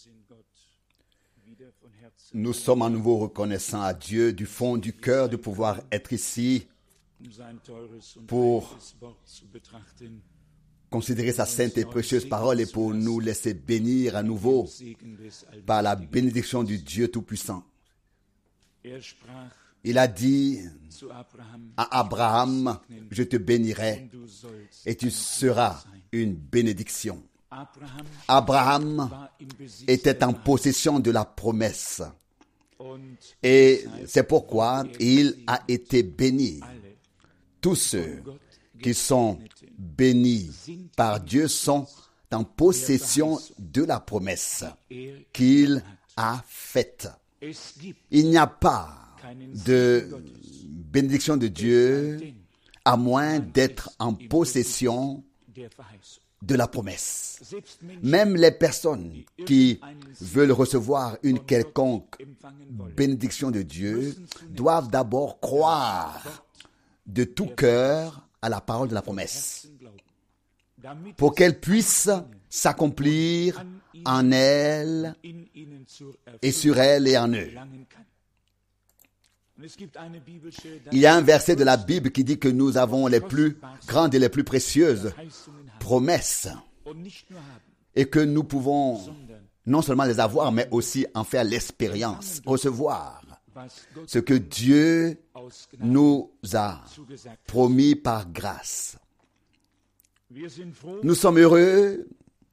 Nous sommes à nouveau reconnaissants à Dieu du fond du cœur de pouvoir être ici pour considérer sa sainte et précieuse parole et pour nous laisser bénir à nouveau par la bénédiction du Dieu Tout-Puissant. Il a dit à Abraham, je te bénirai et tu seras une bénédiction. Abraham était en possession de la promesse et c'est pourquoi il a été béni. Tous ceux qui sont bénis par Dieu sont en possession de la promesse qu'il a faite. Il n'y a pas de bénédiction de Dieu à moins d'être en possession de la promesse. Même les personnes qui veulent recevoir une quelconque bénédiction de Dieu doivent d'abord croire de tout cœur à la parole de la promesse pour qu'elle puisse s'accomplir en elle et sur elle et en eux. Il y a un verset de la Bible qui dit que nous avons les plus grandes et les plus précieuses promesses et que nous pouvons non seulement les avoir, mais aussi en faire l'expérience, recevoir ce que Dieu nous a promis par grâce. Nous sommes heureux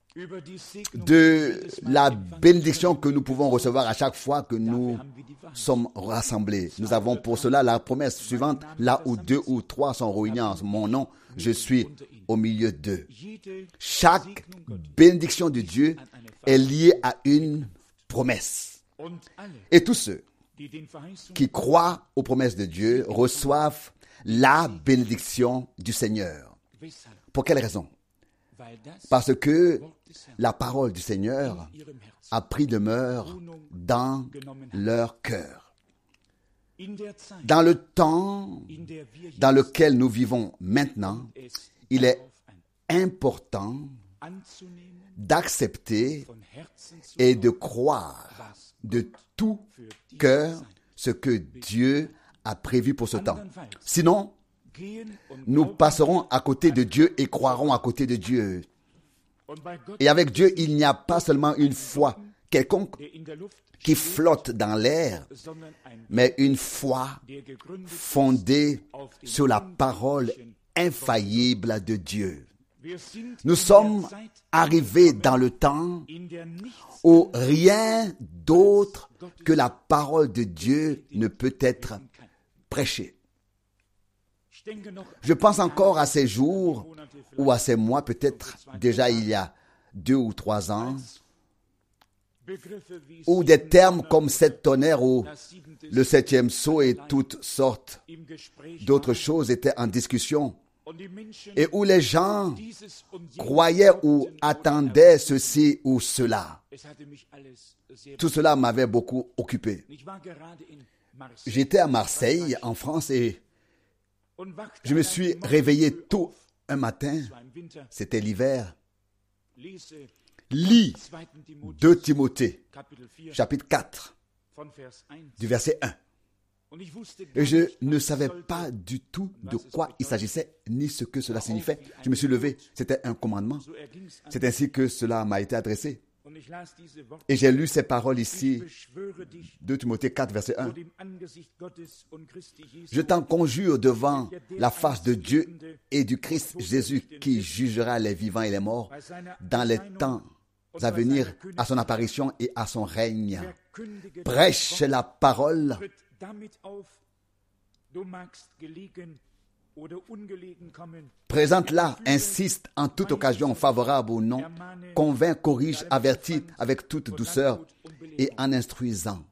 de la bénédiction que nous pouvons recevoir à chaque fois que nous sommes rassemblés. Nous avons pour cela la promesse suivante, là où 2 ou 3 sont réunis en mon nom, je suis au milieu d'eux. Chaque bénédiction de Dieu est liée à une promesse. Et tous ceux qui croient aux promesses de Dieu reçoivent la bénédiction du Seigneur. Pour quelle raison? Parce que la parole du Seigneur a pris demeure dans leur cœur. Dans le temps dans lequel nous vivons maintenant, il est important d'accepter et de croire de tout cœur ce que Dieu a prévu pour ce temps. Sinon, nous passerons à côté de Dieu et croirons à côté de Dieu. Et avec Dieu, il n'y a pas seulement une foi quelconque qui flotte dans l'air, mais une foi fondée sur la parole infaillible de Dieu. Nous sommes arrivés dans le temps où rien d'autre que la parole de Dieu ne peut être prêchée. Je pense encore à ces jours ou à ces mois, peut-être déjà il y a 2 ou 3 ans, où des termes comme 7 tonnerres ou le 7e sceau et toutes sortes d'autres choses étaient en discussion et où les gens croyaient ou attendaient ceci ou cela. Tout cela m'avait beaucoup occupé. J'étais à Marseille, en France, et je me suis réveillé tôt un matin, c'était l'hiver. Lis 2 Timothée, chapitre 4, du verset 1. Et je ne savais pas du tout de quoi il s'agissait, ni ce que cela signifiait. Je me suis levé, c'était un commandement. C'est ainsi que cela m'a été adressé. Et j'ai lu ces paroles ici, 2 Timothée 4, verset 1. Je t'en conjure devant la face de Dieu et du Christ Jésus qui jugera les vivants et les morts dans les temps à venir, à son apparition et à son règne. Prêche la parole. Présente-la, insiste en toute occasion, favorable ou non, convainc, corrige, avertit avec toute douceur et en instruisant.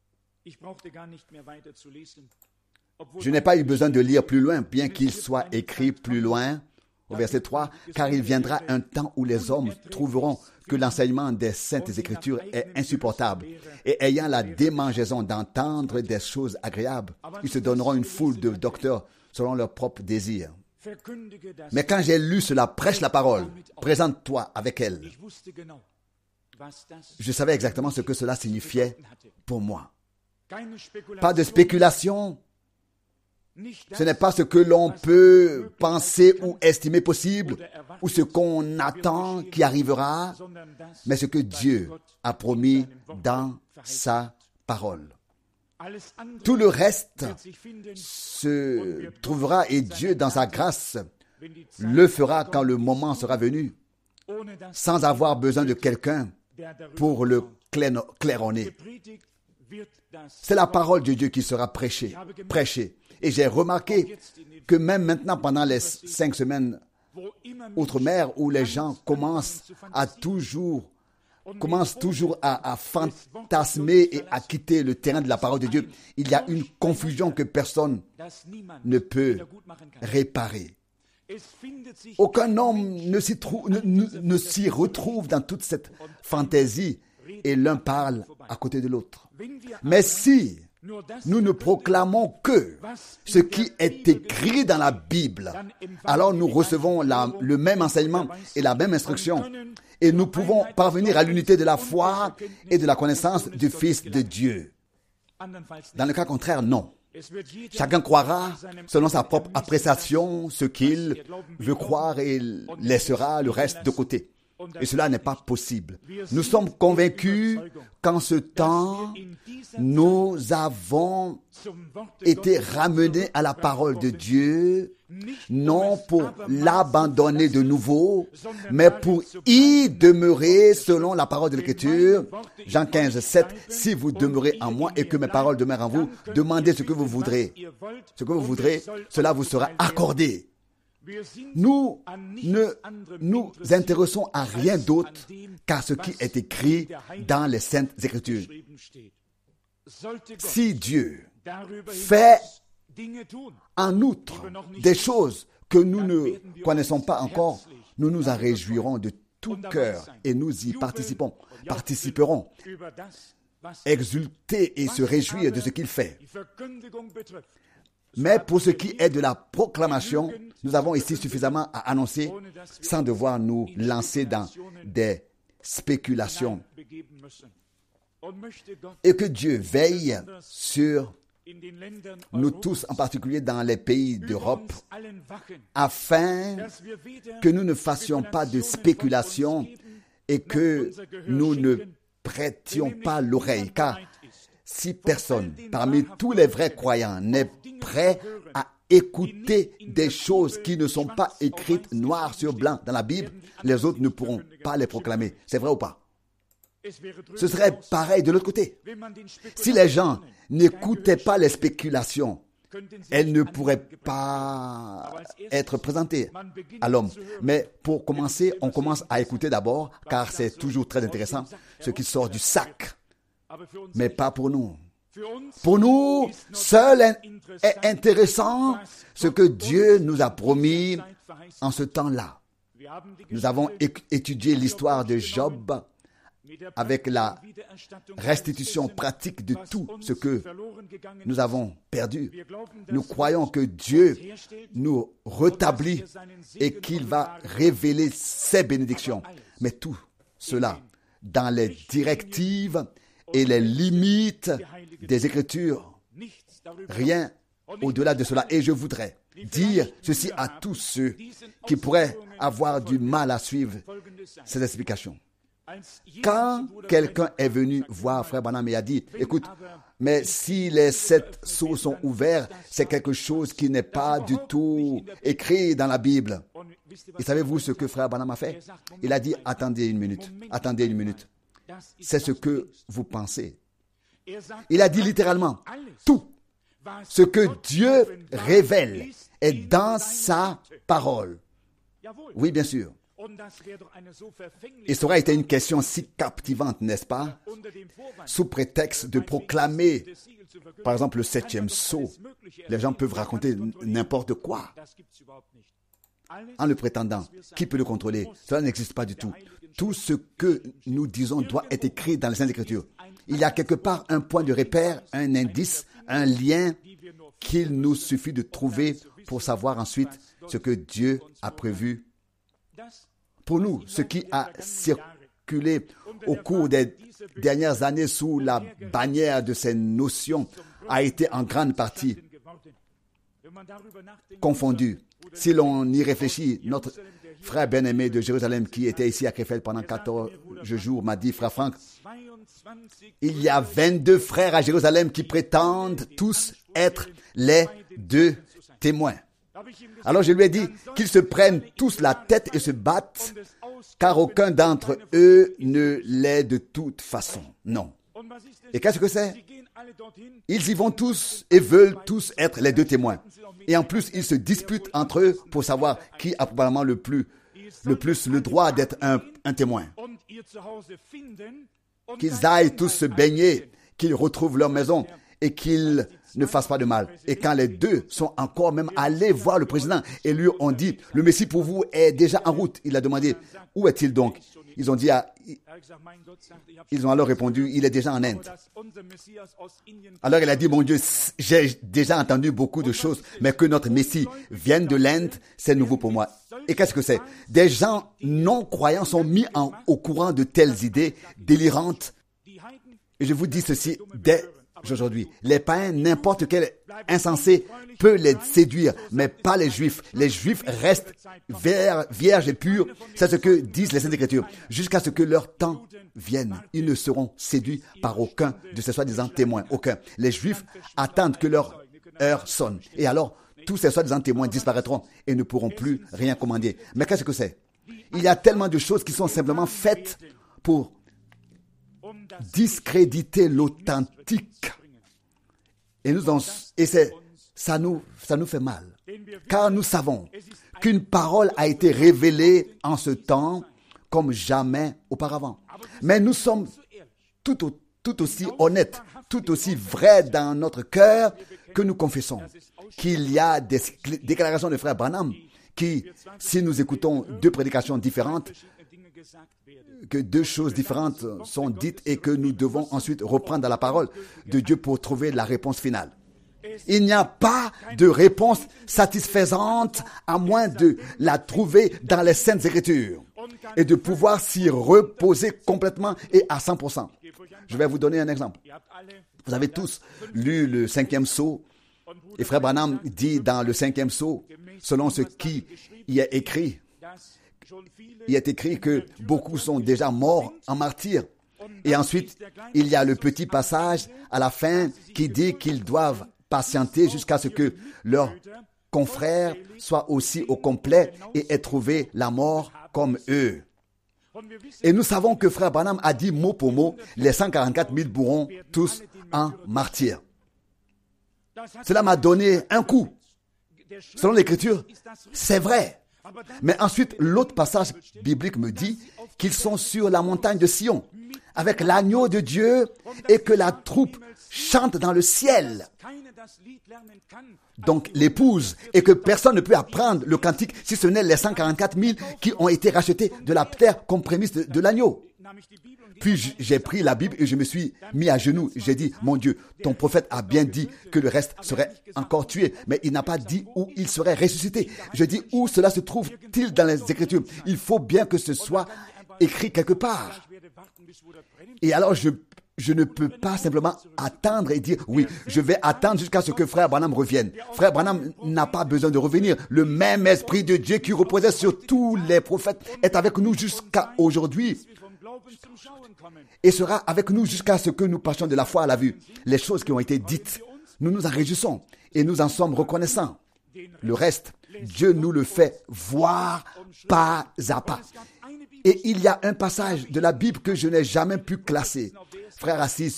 Je n'ai pas eu besoin de lire plus loin, bien qu'il soit écrit plus loin, au verset 3, car il viendra un temps où les hommes trouveront que l'enseignement des Saintes Écritures est insupportable et ayant la démangeaison d'entendre des choses agréables, ils se donneront une foule de docteurs selon leurs propres désirs. Mais quand j'ai lu cela, prêche la parole, présente-toi avec elle. je savais exactement ce que cela signifiait pour moi. Pas de spéculation. Ce n'est pas ce que l'on peut penser ou estimer possible, ou ce qu'on attend qui arrivera, mais ce que Dieu a promis dans sa parole. Tout le reste se trouvera et Dieu, dans sa grâce, le fera quand le moment sera venu, sans avoir besoin de quelqu'un pour le claironner. C'est la parole de Dieu qui sera prêchée. Et j'ai remarqué que même maintenant, pendant les 5 semaines outre-mer, où les gens commencent toujours à fantasmer et à quitter le terrain de la parole de Dieu, il y a une confusion que personne ne peut réparer. Aucun homme ne s'y retrouve dans toute cette fantaisie et l'un parle à côté de l'autre. Mais si nous ne proclamons que ce qui est écrit dans la Bible, alors nous recevons le même enseignement et la même instruction et nous pouvons parvenir à l'unité de la foi et de la connaissance du Fils de Dieu. Dans le cas contraire, non. Chacun croira selon sa propre appréciation ce qu'il veut croire et laissera le reste de côté. Et cela n'est pas possible. Nous sommes convaincus qu'en ce temps, nous avons été ramenés à la parole de Dieu, non pour l'abandonner de nouveau, mais pour y demeurer selon la parole de l'Écriture. Jean 15, 7, si vous demeurez en moi et que mes paroles demeurent en vous, demandez ce que vous voudrez. Ce que vous voudrez, cela vous sera accordé. Nous ne nous intéressons à rien d'autre qu'à ce qui est écrit dans les Saintes Écritures. Si Dieu fait en outre des choses que nous ne connaissons pas encore, nous nous en réjouirons de tout cœur et nous y participerons, exulter et se réjouir de ce qu'il fait. Mais pour ce qui est de la proclamation, nous avons ici suffisamment à annoncer sans devoir nous lancer dans des spéculations. Et que Dieu veille sur nous tous, en particulier dans les pays d'Europe, afin que nous ne fassions pas de spéculation et que nous ne prêtions pas l'oreille. Car si personne, parmi tous les vrais croyants, n'est prêt à écouter des choses qui ne sont pas écrites noir sur blanc dans la Bible, les autres ne pourront pas les proclamer. C'est vrai ou pas? Ce serait pareil de l'autre côté. Si les gens n'écoutaient pas les spéculations, elles ne pourraient pas être présentées à l'homme. Mais pour commencer, on commence à écouter d'abord, car c'est toujours très intéressant, ce qui sort du sac. Mais pas pour nous. Pour nous, seul est intéressant ce que Dieu nous a promis en ce temps-là. Nous avons étudié l'histoire de Job avec la restitution pratique de tout ce que nous avons perdu. Nous croyons que Dieu nous rétablit et qu'il va révéler ses bénédictions. Mais tout cela dans les directives et les limites des Écritures. Rien au-delà de cela. Et je voudrais dire ceci à tous ceux qui pourraient avoir du mal à suivre ces explications. Quand quelqu'un est venu voir Frère Branham et a dit, écoute, mais si les 7 sceaux sont ouverts, c'est quelque chose qui n'est pas du tout écrit dans la Bible. Et savez-vous ce que Frère Branham a fait? Il a dit, attendez une minute. C'est ce que vous pensez. Il a dit littéralement, tout ce que Dieu révèle est dans sa parole. Oui, bien sûr. Et ça aurait été une question si captivante, n'est-ce pas? Sous prétexte de proclamer, par exemple, le 7e sceau, les gens peuvent raconter n'importe quoi en le prétendant. Qui peut le contrôler? Cela n'existe pas du tout. Tout ce que nous disons doit être écrit dans les Saintes Écritures. Il y a quelque part un point de repère, un indice, un lien qu'il nous suffit de trouver pour savoir ensuite ce que Dieu a prévu pour nous, ce qui a circulé au cours des dernières années sous la bannière de ces notions a été en grande partie confondu. Si l'on y réfléchit, notre frère bien-aimé de Jérusalem qui était ici à Krefeld pendant 14 jours m'a dit, frère Franck, il y a 22 frères à Jérusalem qui prétendent tous être les 2 témoins. Alors je lui ai dit qu'ils se prennent tous la tête et se battent, car aucun d'entre eux ne l'est de toute façon. Non. Et qu'est-ce que c'est? Ils y vont tous et veulent tous être les 2 témoins. Et en plus, ils se disputent entre eux pour savoir qui a probablement le plus le droit d'être un témoin. Qu'ils aillent tous se baigner, qu'ils retrouvent leur maison et qu'ils ne fassent pas de mal. Et quand les 2 sont encore même allés voir le président et lui ont dit, le Messie pour vous est déjà en route. Il a demandé, où est-il donc? Ils ont dit, ils ont alors répondu, il est déjà en Inde. Alors il a dit, mon Dieu, j'ai déjà entendu beaucoup de choses, mais que notre Messie vienne de l'Inde, c'est nouveau pour moi. Et qu'est-ce que c'est? Des gens non-croyants sont mis au courant de telles idées délirantes. Et je vous dis ceci dès aujourd'hui. Les païens, n'importe quel insensé peut les séduire, mais pas les Juifs. Les Juifs restent vierges et purs. C'est ce que disent les Saintes Écritures. Jusqu'à ce que leur temps vienne, ils ne seront séduits par aucun de ces soi-disant témoins. Aucun. Les Juifs attendent que leur heure sonne. Et alors, tous ces soi-disant témoins disparaîtront et ne pourront plus rien commander. Mais qu'est-ce que c'est? Il y a tellement de choses qui sont simplement faites pour discréditer l'authentique. Et ça nous fait mal. Car nous savons qu'une parole a été révélée en ce temps comme jamais auparavant. Mais nous sommes tout aussi honnêtes, tout aussi vrais dans notre cœur que nous confessons qu'il y a des déclarations de frère Branham qui, si nous écoutons 2 prédications différentes, que 2 choses différentes sont dites et que nous devons ensuite reprendre la parole de Dieu pour trouver la réponse finale. Il n'y a pas de réponse satisfaisante à moins de la trouver dans les Saintes Écritures et de pouvoir s'y reposer complètement et à 100%. Je vais vous donner un exemple. Vous avez tous lu le 5e sceau et frère Branham dit dans le 5e sceau, selon ce qui y est écrit, il est écrit que beaucoup sont déjà morts en martyrs. Et ensuite, il y a le petit passage à la fin qui dit qu'ils doivent patienter jusqu'à ce que leurs confrères soient aussi au complet et aient trouvé la mort comme eux. Et nous savons que frère Branham a dit mot pour mot, les 144 000 mourront tous en martyrs. Cela m'a donné un coup. Selon l'Écriture, c'est vrai. Mais ensuite, l'autre passage biblique me dit qu'ils sont sur la montagne de Sion, avec l'agneau de Dieu et que la troupe chante dans le ciel. Donc l'épouse, et que personne ne peut apprendre le cantique si ce n'est les 144 000 qui ont été rachetés de la terre comme prémisse de l'agneau. Puis j'ai pris la Bible et je me suis mis à genoux. J'ai dit, mon Dieu, ton prophète a bien dit que le reste serait encore tué, mais il n'a pas dit où il serait ressuscité. Je dis, où cela se trouve-t-il dans les Écritures? Il faut bien que ce soit écrit quelque part. Et alors je ne peux pas simplement attendre et dire, oui, je vais attendre jusqu'à ce que frère Branham revienne. Frère Branham n'a pas besoin de revenir. Le même esprit de Dieu qui reposait sur tous les prophètes est avec nous jusqu'à aujourd'hui et sera avec nous jusqu'à ce que nous passions de la foi à la vue. Les choses qui ont été dites, nous nous en réjouissons et nous en sommes reconnaissants. Le reste, Dieu nous le fait voir pas à pas. Et il y a un passage de la Bible que je n'ai jamais pu classer. Frère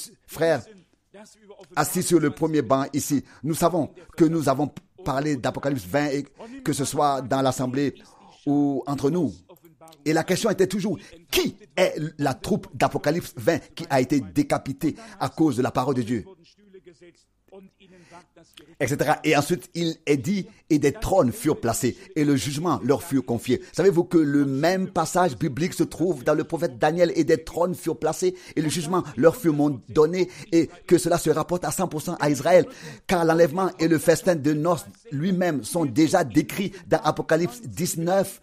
assis sur le premier banc ici, nous savons que nous avons parlé d'Apocalypse 20, et que ce soit dans l'assemblée ou entre nous. Et la question était toujours, qui est la troupe d'Apocalypse 20 qui a été décapitée à cause de la parole de Dieu, etc. Et ensuite, il est dit, et des trônes furent placés, et le jugement leur fut confié. Savez-vous que le même passage biblique se trouve dans le prophète Daniel, et des trônes furent placés, et le jugement leur fut donné, et que cela se rapporte à 100% à Israël, car l'enlèvement et le festin de noces lui-même sont déjà décrits dans Apocalypse 19,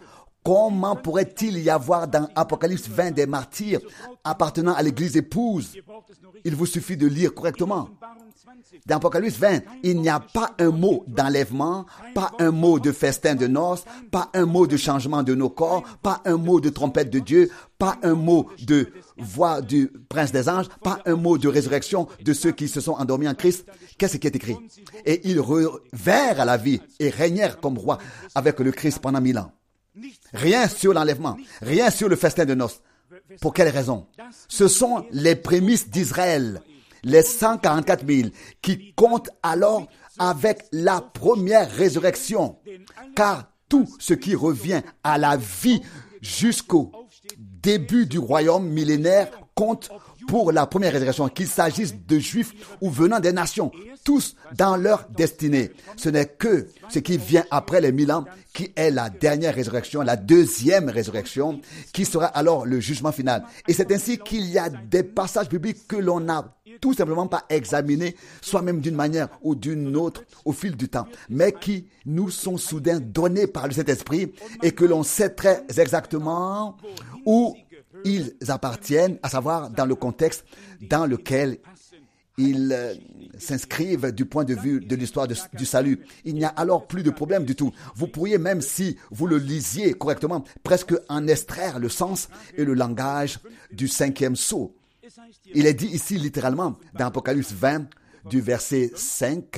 Comment pourrait-il y avoir dans Apocalypse 20 des martyrs appartenant à l'église épouse? Il vous suffit de lire correctement. Dans Apocalypse 20, il n'y a pas un mot d'enlèvement, pas un mot de festin de noces, pas un mot de changement de nos corps, pas un mot de trompette de Dieu, pas un mot de voix du prince des anges, pas un mot de résurrection de ceux qui se sont endormis en Christ. Qu'est-ce qui est écrit? Et ils revinrent à la vie et régnèrent comme rois avec le Christ pendant 1000 ans. Rien sur l'enlèvement, rien sur le festin de noces. Pour quelle raison? Ce sont les prémices d'Israël, les 144 000, qui comptent alors avec la première résurrection. Car tout ce qui revient à la vie jusqu'au début du royaume millénaire compte pour la première résurrection, qu'il s'agisse de juifs ou venant des nations, tous dans leur destinée. Ce n'est que ce qui vient après les 1000 ans qui est la dernière résurrection, la deuxième résurrection, qui sera alors le jugement final. Et c'est ainsi qu'il y a des passages bibliques que l'on n'a tout simplement pas examinés, soit même d'une manière ou d'une autre au fil du temps, mais qui nous sont soudain donnés par le Saint-Esprit et que l'on sait très exactement où ils appartiennent, à savoir dans le contexte dans lequel ils s'inscrivent du point de vue de l'histoire du salut. Il n'y a alors plus de problème du tout. Vous pourriez même, si vous le lisiez correctement, presque en extraire le sens et le langage du 5e sceau. Il est dit ici littéralement dans Apocalypse 20 du verset 5.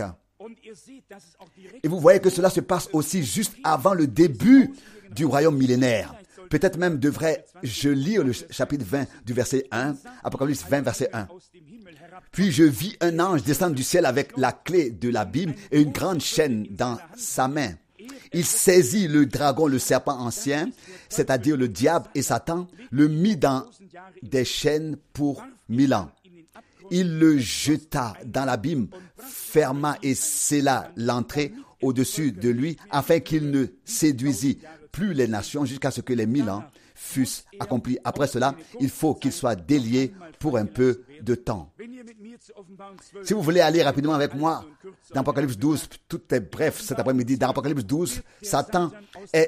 Et vous voyez que cela se passe aussi juste avant le début du royaume millénaire. Peut-être même devrais-je lire le chapitre 20 du verset 1, Apocalypse 20 verset 1. Puis je vis un ange descendre du ciel avec la clé de l'abîme et une grande chaîne dans sa main. Il saisit le dragon, le serpent ancien, c'est-à-dire le diable et Satan, le mit dans des chaînes pour 1000 ans. Il le jeta dans l'abîme, ferma et scella l'entrée au-dessus de lui, afin qu'il ne séduisît plus les nations jusqu'à ce que les 1000 ans fussent accomplis. Après cela, il faut qu'il soit délié pour un peu de temps. Si vous voulez aller rapidement avec moi dans Apocalypse 12, tout est bref cet après-midi. Dans Apocalypse 12, Satan est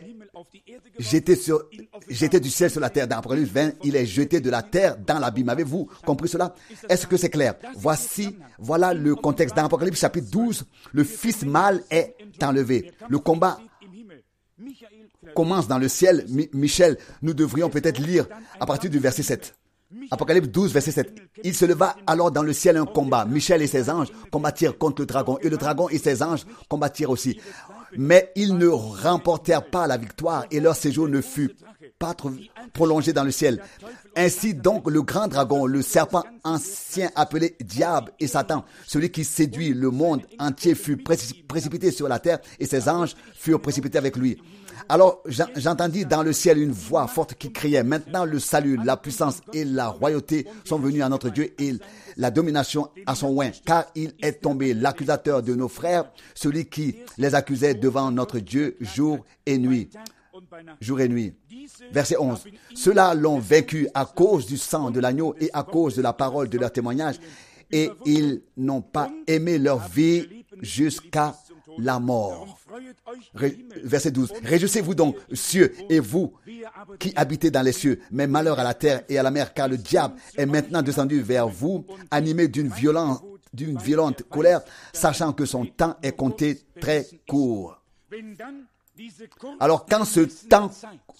jeté du ciel sur la terre. Dans Apocalypse 20, il est jeté de la terre dans l'abîme. Avez-vous compris cela? Est-ce que c'est clair? Voilà le contexte. Dans Apocalypse chapitre 12, le fils mâle est enlevé. Le combat commence dans le ciel. Michel, nous devrions peut-être lire à partir du verset 7. Apocalypse 12, verset 7. Il se leva alors dans le ciel un combat. Michel et ses anges combattirent contre le dragon, et le dragon et ses anges combattirent aussi. Mais ils ne remportèrent pas la victoire, et leur séjour ne fut pas prolongé dans le ciel. Ainsi donc le grand dragon, le serpent ancien appelé Diable et Satan, celui qui séduit le monde entier, fut précipité sur la terre, et ses anges furent précipités avec lui. Alors j'entendis dans le ciel une voix forte qui criait: maintenant le salut, la puissance et la royauté sont venus à notre Dieu, et la domination à son oint, car il est tombé l'accusateur de nos frères, celui qui les accusait devant notre Dieu jour et nuit. Jour et nuit. Verset 11. Ceux-là l'ont vaincu à cause du sang de l'agneau et à cause de la parole de leur témoignage, et ils n'ont pas aimé leur vie jusqu'à la mort. Verset 12. Réjouissez-vous donc, cieux, et vous qui habitez dans les cieux, mais malheur à la terre et à la mer, car le diable est maintenant descendu vers vous, animé d'une violente colère, sachant que son temps est compté très court. Alors quand ce temps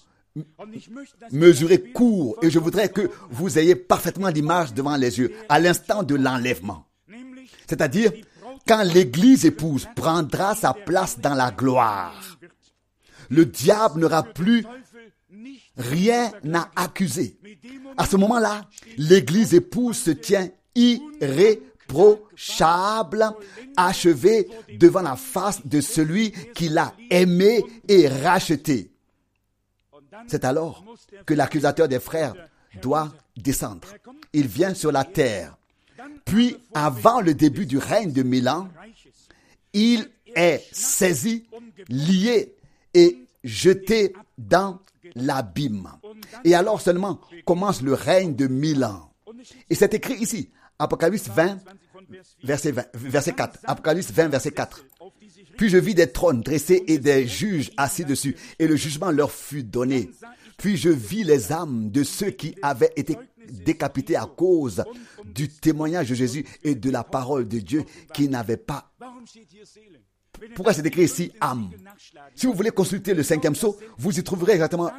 mesuré court, et je voudrais que vous ayez parfaitement l'image devant les yeux, à l'instant de l'enlèvement, c'est-à-dire quand l'église épouse prendra sa place dans la gloire, le diable n'aura plus rien à accuser. À ce moment-là, l'église épouse se tient irréprochable, achevée devant la face de celui qui l'a aimé et racheté. C'est alors que l'accusateur des frères doit descendre. Il vient sur la terre. Puis, avant le début du règne de 1000 ans, il est saisi, lié et jeté dans l'abîme. Et alors seulement commence le règne de 1000 ans. Et c'est écrit ici, Apocalypse 20, verset 4. Apocalypse 20, verset 4. Puis je vis des trônes dressés et des juges assis dessus, et le jugement leur fut donné. Puis je vis les âmes de ceux qui avaient été décapités à cause du témoignage de Jésus et de la parole de Dieu, qui n'avaient pas. Pourquoi c'est écrit ici âme? Si vous voulez consulter le 5e sceau, vous y trouverez exactement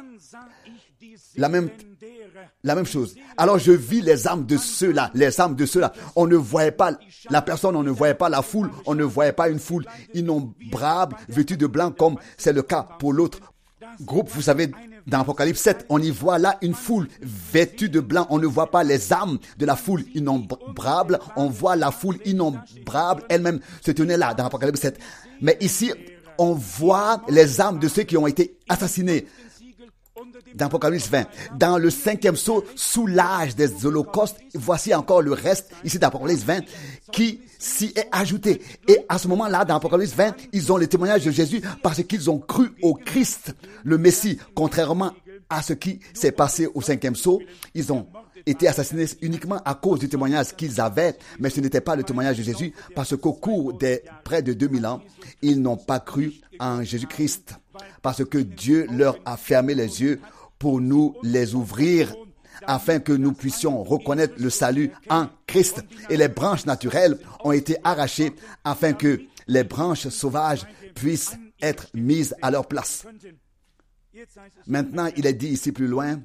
la même chose. Alors je vis les âmes de ceux-là, On ne voyait pas la personne, on ne voyait pas la foule, on ne voyait pas une foule innombrable, vêtue de blanc, comme c'est le cas pour l'autre groupe. Vous savez, dans Apocalypse 7, on y voit là une foule vêtue de blanc. On ne voit pas les âmes de la foule innombrable. On voit la foule innombrable elle-même se tenir là, dans Apocalypse 7. Mais ici, on voit les âmes de ceux qui ont été assassinés. Dans Apocalypse 20, dans le 5e sceau, sous l'âge des holocaustes, voici encore le reste, ici dans Apocalypse 20, qui s'y est ajouté. Et à ce moment-là, dans Apocalypse 20, ils ont le témoignage de Jésus parce qu'ils ont cru au Christ, le Messie. Contrairement à ce qui s'est passé au 5e sceau, ils ont été assassinés uniquement à cause du témoignage qu'ils avaient, mais ce n'était pas le témoignage de Jésus, parce qu'au cours des près de 2000 ans, ils n'ont pas cru en Jésus-Christ, parce que Dieu leur a fermé les yeux pour nous les ouvrir, afin que nous puissions reconnaître le salut en Christ. Et les branches naturelles ont été arrachées, afin que les branches sauvages puissent être mises à leur place. Maintenant, il est dit ici plus loin,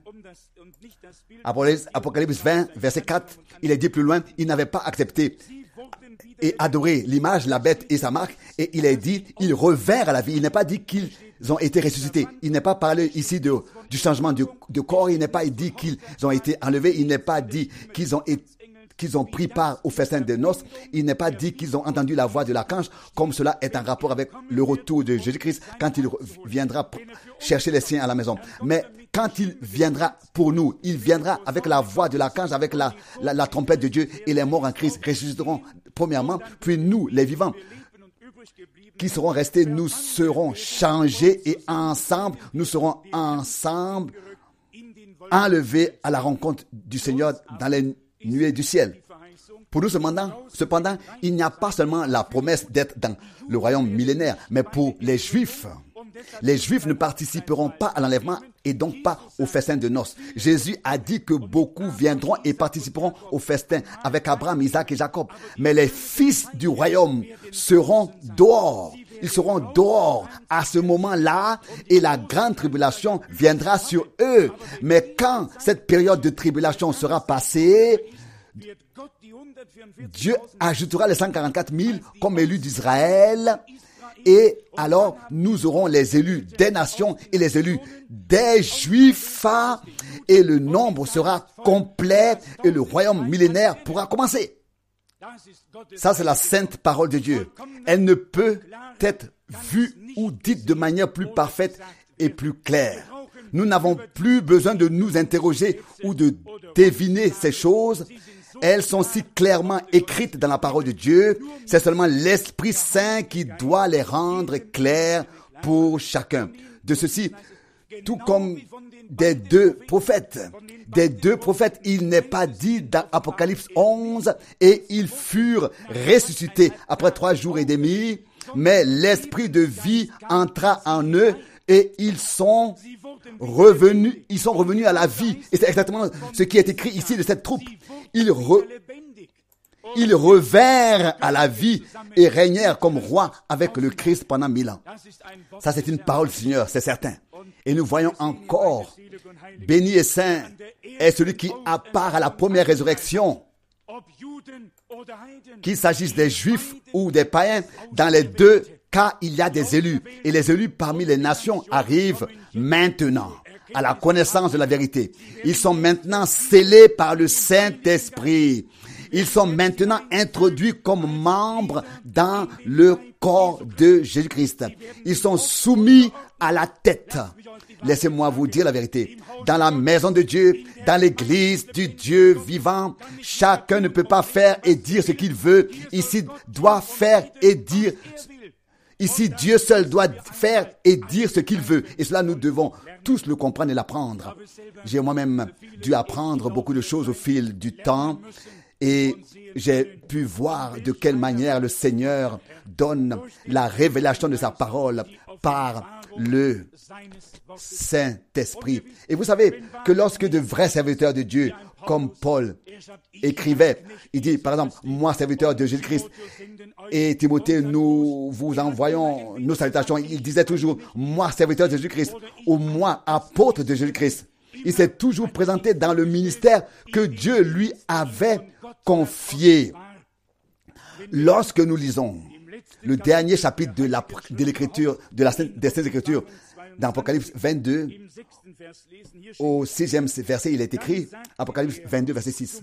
Apocalypse 20, verset 4, il est dit plus loin, ils n'avaient pas accepté et adoré l'image, la bête et sa marque, et il est dit, ils revinrent à la vie. Il n'est pas dit qu'ils ont été ressuscités. Il n'est pas parlé ici du changement de corps, il n'est pas dit qu'ils ont été enlevés, il n'est pas dit qu'ils ont pris part au festin de noces, il n'est pas dit qu'ils ont entendu la voix de l'archange, comme cela est en rapport avec le retour de Jésus-Christ quand il viendra chercher les siens à la maison. Mais quand il viendra pour nous, il viendra avec la voix de l'archange, avec la trompette de Dieu, et les morts en Christ ressusciteront premièrement, puis nous, les vivants, qui seront restés, nous serons changés et ensemble, nous serons ensemble enlevés à la rencontre du Seigneur dans les nuées du ciel. Pour nous, cependant, il n'y a pas seulement la promesse d'être dans le royaume millénaire, mais pour les Juifs ne participeront pas à l'enlèvement et donc pas au festin de noces. Jésus a dit que beaucoup viendront et participeront au festin avec Abraham, Isaac et Jacob. Mais les fils du royaume seront dehors. Ils seront dehors à ce moment-là et la grande tribulation viendra sur eux. Mais quand cette période de tribulation sera passée, Dieu ajoutera les 144 000 comme élus d'Israël. Et alors, nous aurons les élus des nations et les élus des Juifs, et le nombre sera complet et le royaume millénaire pourra commencer. Ça, c'est la sainte parole de Dieu. Elle ne peut être vue ou dite de manière plus parfaite et plus claire. Nous n'avons plus besoin de nous interroger ou de deviner ces choses. Elles sont si clairement écrites dans la parole de Dieu. C'est seulement l'Esprit Saint qui doit les rendre claires pour chacun. De ceci, tout comme des deux prophètes, il n'est pas dit dans Apocalypse 11, et ils furent ressuscités après 3 jours et demi, mais l'esprit de vie entra en eux, et ils sont revenus à la vie. Et c'est exactement ce qui est écrit ici de cette troupe. Ils revinrent à la vie et régnèrent comme rois avec le Christ pendant 1000 ans. Ça, c'est une parole du Seigneur, c'est certain. Et nous voyons encore, béni et saint est celui qui a part à la première résurrection. Qu'il s'agisse des Juifs ou des païens, dans les deux cas, il y a des élus. Et les élus parmi les nations arrivent maintenant à la connaissance de la vérité. Ils sont maintenant scellés par le Saint-Esprit. Ils sont maintenant introduits comme membres dans le corps de Jésus-Christ. Ils sont soumis à la tête. Laissez-moi vous dire la vérité. Dans la maison de Dieu, dans l'église du Dieu vivant, chacun ne peut pas faire et dire ce qu'il veut. Ici, doit faire et dire. Ici, Dieu seul doit faire et dire ce qu'il veut. Et cela, nous devons tous le comprendre et l'apprendre. J'ai moi-même dû apprendre beaucoup de choses au fil du temps. Et j'ai pu voir de quelle manière le Seigneur donne la révélation de sa parole par le Saint-Esprit. Et vous savez que lorsque de vrais serviteurs de Dieu, comme Paul écrivait, il dit par exemple, moi serviteur de Jésus-Christ, et Timothée, nous vous envoyons nos salutations. Il disait toujours, moi serviteur de Jésus-Christ, ou moi apôtre de Jésus-Christ. Il s'est toujours présenté dans le ministère que Dieu lui avait confié. Lorsque nous lisons le dernier chapitre de l'écriture, des Saintes Écritures, dans Apocalypse 22, au 6e verset, il est écrit, Apocalypse 22, verset 6.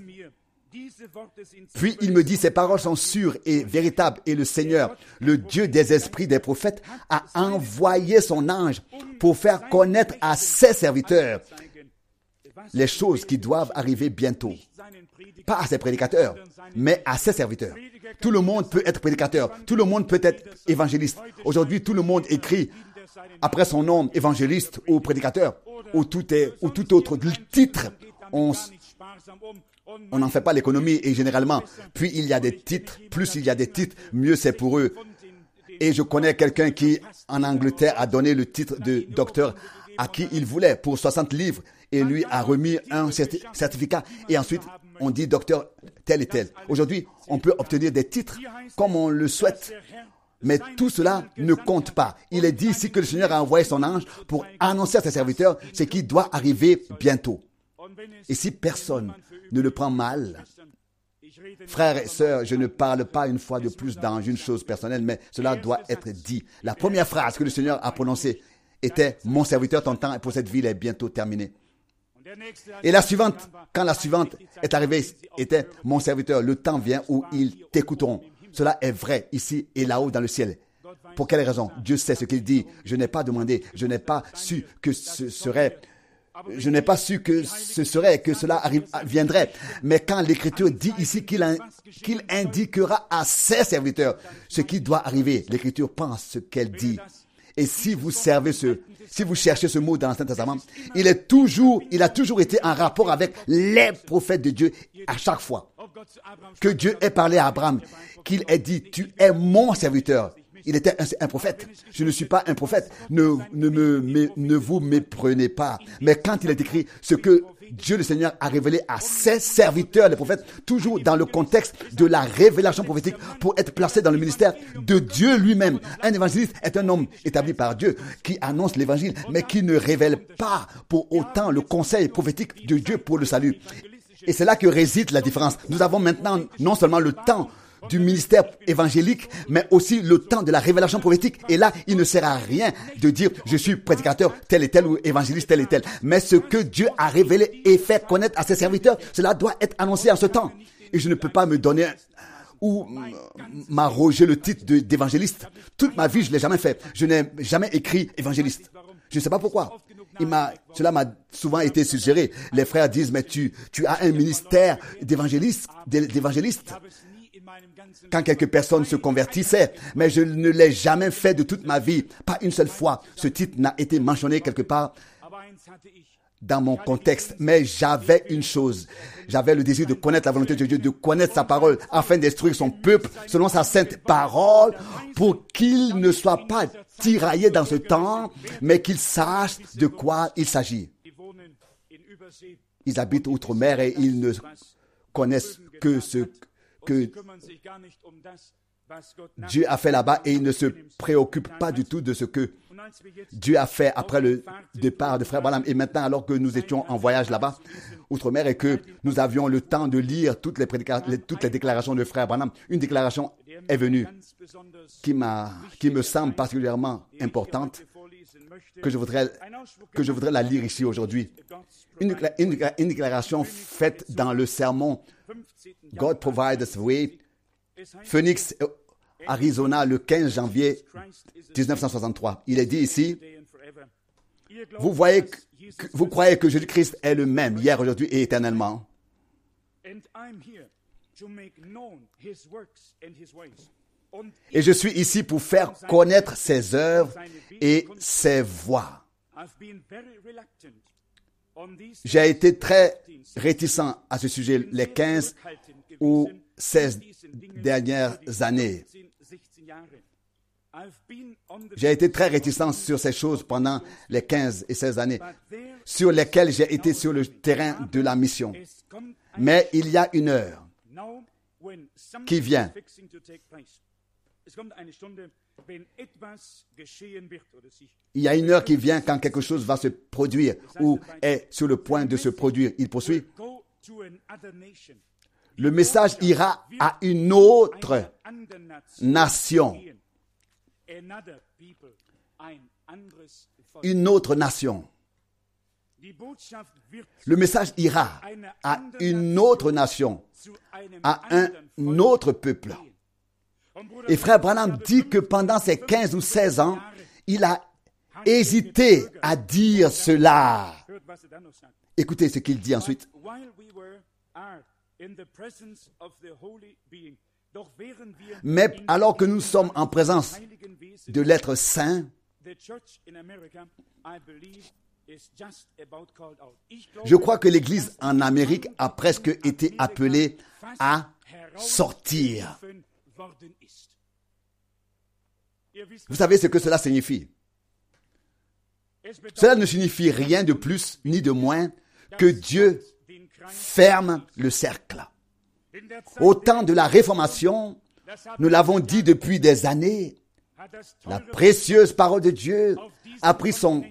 Puis il me dit, ces paroles sont sûres et véritables, et le Seigneur, le Dieu des esprits des prophètes, a envoyé son ange pour faire connaître à ses serviteurs les choses qui doivent arriver bientôt. Pas à ses prédicateurs, mais à ses serviteurs. Tout le monde peut être prédicateur, tout le monde peut être évangéliste. Aujourd'hui, tout le monde écrit après son nom évangéliste ou prédicateur ou tout autre titre. On n'en fait pas l'économie et généralement, puis il y a des titres, plus il y a des titres, mieux c'est pour eux. Et je connais quelqu'un qui, en Angleterre, a donné le titre de docteur à qui il voulait pour 60 livres et lui a remis un certificat. Et ensuite, on dit docteur tel et tel. Aujourd'hui, on peut obtenir des titres comme on le souhaite. Mais tout cela ne compte pas. Il est dit ici que le Seigneur a envoyé son ange pour annoncer à ses serviteurs ce qui doit arriver bientôt. Et si personne ne le prend mal, frères et sœurs, je ne parle pas une fois de plus dans une chose personnelle, mais cela doit être dit. La première phrase que le Seigneur a prononcée était « Mon serviteur, ton temps pour cette ville est bientôt terminé ». Et la suivante, quand la suivante est arrivée, était « Mon serviteur, le temps vient où ils t'écouteront ». Cela est vrai ici et là-haut dans le ciel. Pour quelle raison? Dieu sait ce qu'il dit. Je n'ai pas demandé, je n'ai pas su que ce serait, que cela viendrait. Mais quand l'Écriture dit ici qu'il indiquera à ses serviteurs ce qui doit arriver, l'Écriture pense ce qu'elle dit. Et si vous cherchez ce mot dans l'Ancien Testament, il a toujours été en rapport avec les prophètes de Dieu à chaque fois. Que Dieu ait parlé à Abraham, qu'il ait dit, tu es mon serviteur. Il était un prophète. Je ne suis pas un prophète. Ne vous méprenez pas. Mais quand il est écrit ce que Dieu le Seigneur a révélé à ses serviteurs, les prophètes, toujours dans le contexte de la révélation prophétique pour être placé dans le ministère de Dieu lui-même. Un évangéliste est un homme établi par Dieu qui annonce l'évangile, mais qui ne révèle pas pour autant le conseil prophétique de Dieu pour le salut. Et c'est là que réside la différence. Nous avons maintenant non seulement le temps du ministère évangélique, mais aussi le temps de la révélation prophétique. Et là, il ne sert à rien de dire « je suis prédicateur tel et tel ou évangéliste tel et tel ». Mais ce que Dieu a révélé et fait connaître à ses serviteurs, cela doit être annoncé en ce temps. Et je ne peux pas me donner ou m'arroger le titre d'évangéliste. Toute ma vie, je ne l'ai jamais fait. Je n'ai jamais écrit évangéliste. Je ne sais pas pourquoi. Cela m'a souvent été suggéré. Les frères disent, mais tu as un ministère d'évangéliste. Quand quelques personnes se convertissaient, mais je ne l'ai jamais fait de toute ma vie. Pas une seule fois. Ce titre n'a été mentionné quelque part dans mon contexte. Mais j'avais une chose. J'avais le désir de connaître la volonté de Dieu, de connaître sa parole, afin d'instruire son peuple selon sa sainte parole, pour qu'il ne soit pas tiraillé dans ce temps, mais qu'il sache de quoi il s'agit. Ils habitent outre-mer et ils ne connaissent que ce que Dieu a fait là-bas et ils ne se préoccupent pas du tout de ce que Dieu a fait après le départ de Frère Branham. Et maintenant, alors que nous étions en voyage là-bas, outre-mer, et que nous avions le temps de lire toutes les déclarations de Frère Branham, une déclaration est venue qui me semble particulièrement importante, que je voudrais la lire ici aujourd'hui. Une déclaration faite dans le sermon God Provides the Way, Phoenix, Arizona, le 15 janvier 1963. Il est dit ici, vous croyez que Jésus-Christ est le même hier, aujourd'hui et éternellement. Et je suis ici pour faire connaître ses œuvres et ses voies. j'ai été très réticent à ce sujet les 15 ou 16 dernières années. J'ai été très réticent sur ces choses pendant les 15 et 16 années sur lesquelles j'ai été sur le terrain de la mission. Mais il y a une heure qui vient. Il y a une heure qui vient quand quelque chose va se produire ou est sur le point de se produire. Il poursuit. Le message ira à une autre nation. Une autre nation. Le message ira à une autre nation, à un autre peuple. Et frère Branham dit que pendant ces 15 ou 16 ans, il a hésité à dire cela. Écoutez ce qu'il dit ensuite. Mais alors que nous sommes en présence de l'être saint, je crois que l'Église en Amérique a presque été appelée à sortir. Vous savez ce que cela signifie? Cela ne signifie rien de plus ni de moins que Dieu ferme le cercle. Au temps de la Réformation, nous l'avons dit depuis des années, la précieuse parole de Dieu a pris son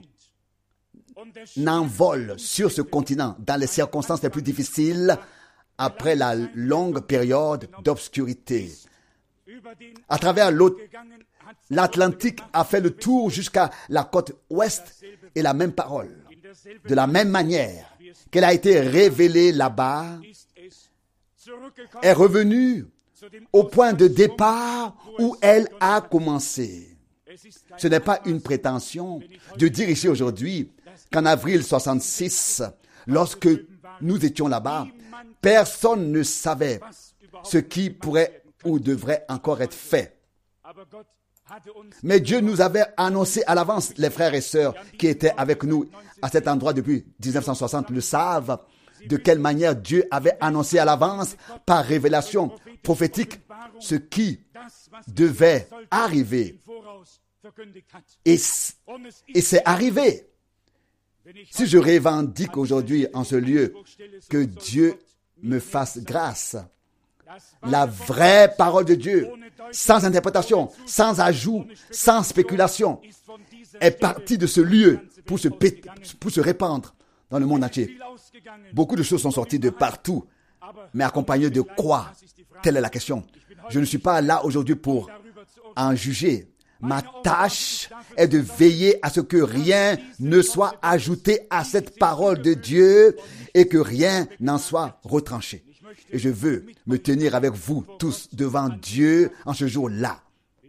envol sur ce continent dans les circonstances les plus difficiles après la longue période d'obscurité. À travers l'Atlantique a fait le tour jusqu'à la côte ouest et la même parole, de la même manière qu'elle a été révélée là-bas, est revenue au point de départ où elle a commencé. Ce n'est pas une prétention de dire ici aujourd'hui qu'en avril 66, lorsque nous étions là-bas, personne ne savait ce qui pourrait ou devrait encore être fait. Mais Dieu nous avait annoncé à l'avance, les frères et sœurs qui étaient avec nous à cet endroit depuis 1960 le savent, de quelle manière Dieu avait annoncé à l'avance, par révélation prophétique, ce qui devait arriver. Et c'est arrivé. Si je revendique aujourd'hui en ce lieu que Dieu me fasse grâce, la vraie parole de Dieu, sans interprétation, sans ajout, sans spéculation, est partie de ce lieu pour se répandre dans le monde entier. Beaucoup de choses sont sorties de partout, mais accompagnées de quoi? Telle est la question. Je ne suis pas là aujourd'hui pour en juger. Ma tâche est de veiller à ce que rien ne soit ajouté à cette parole de Dieu et que rien n'en soit retranché. Et je veux me tenir avec vous tous devant Dieu en ce jour-là.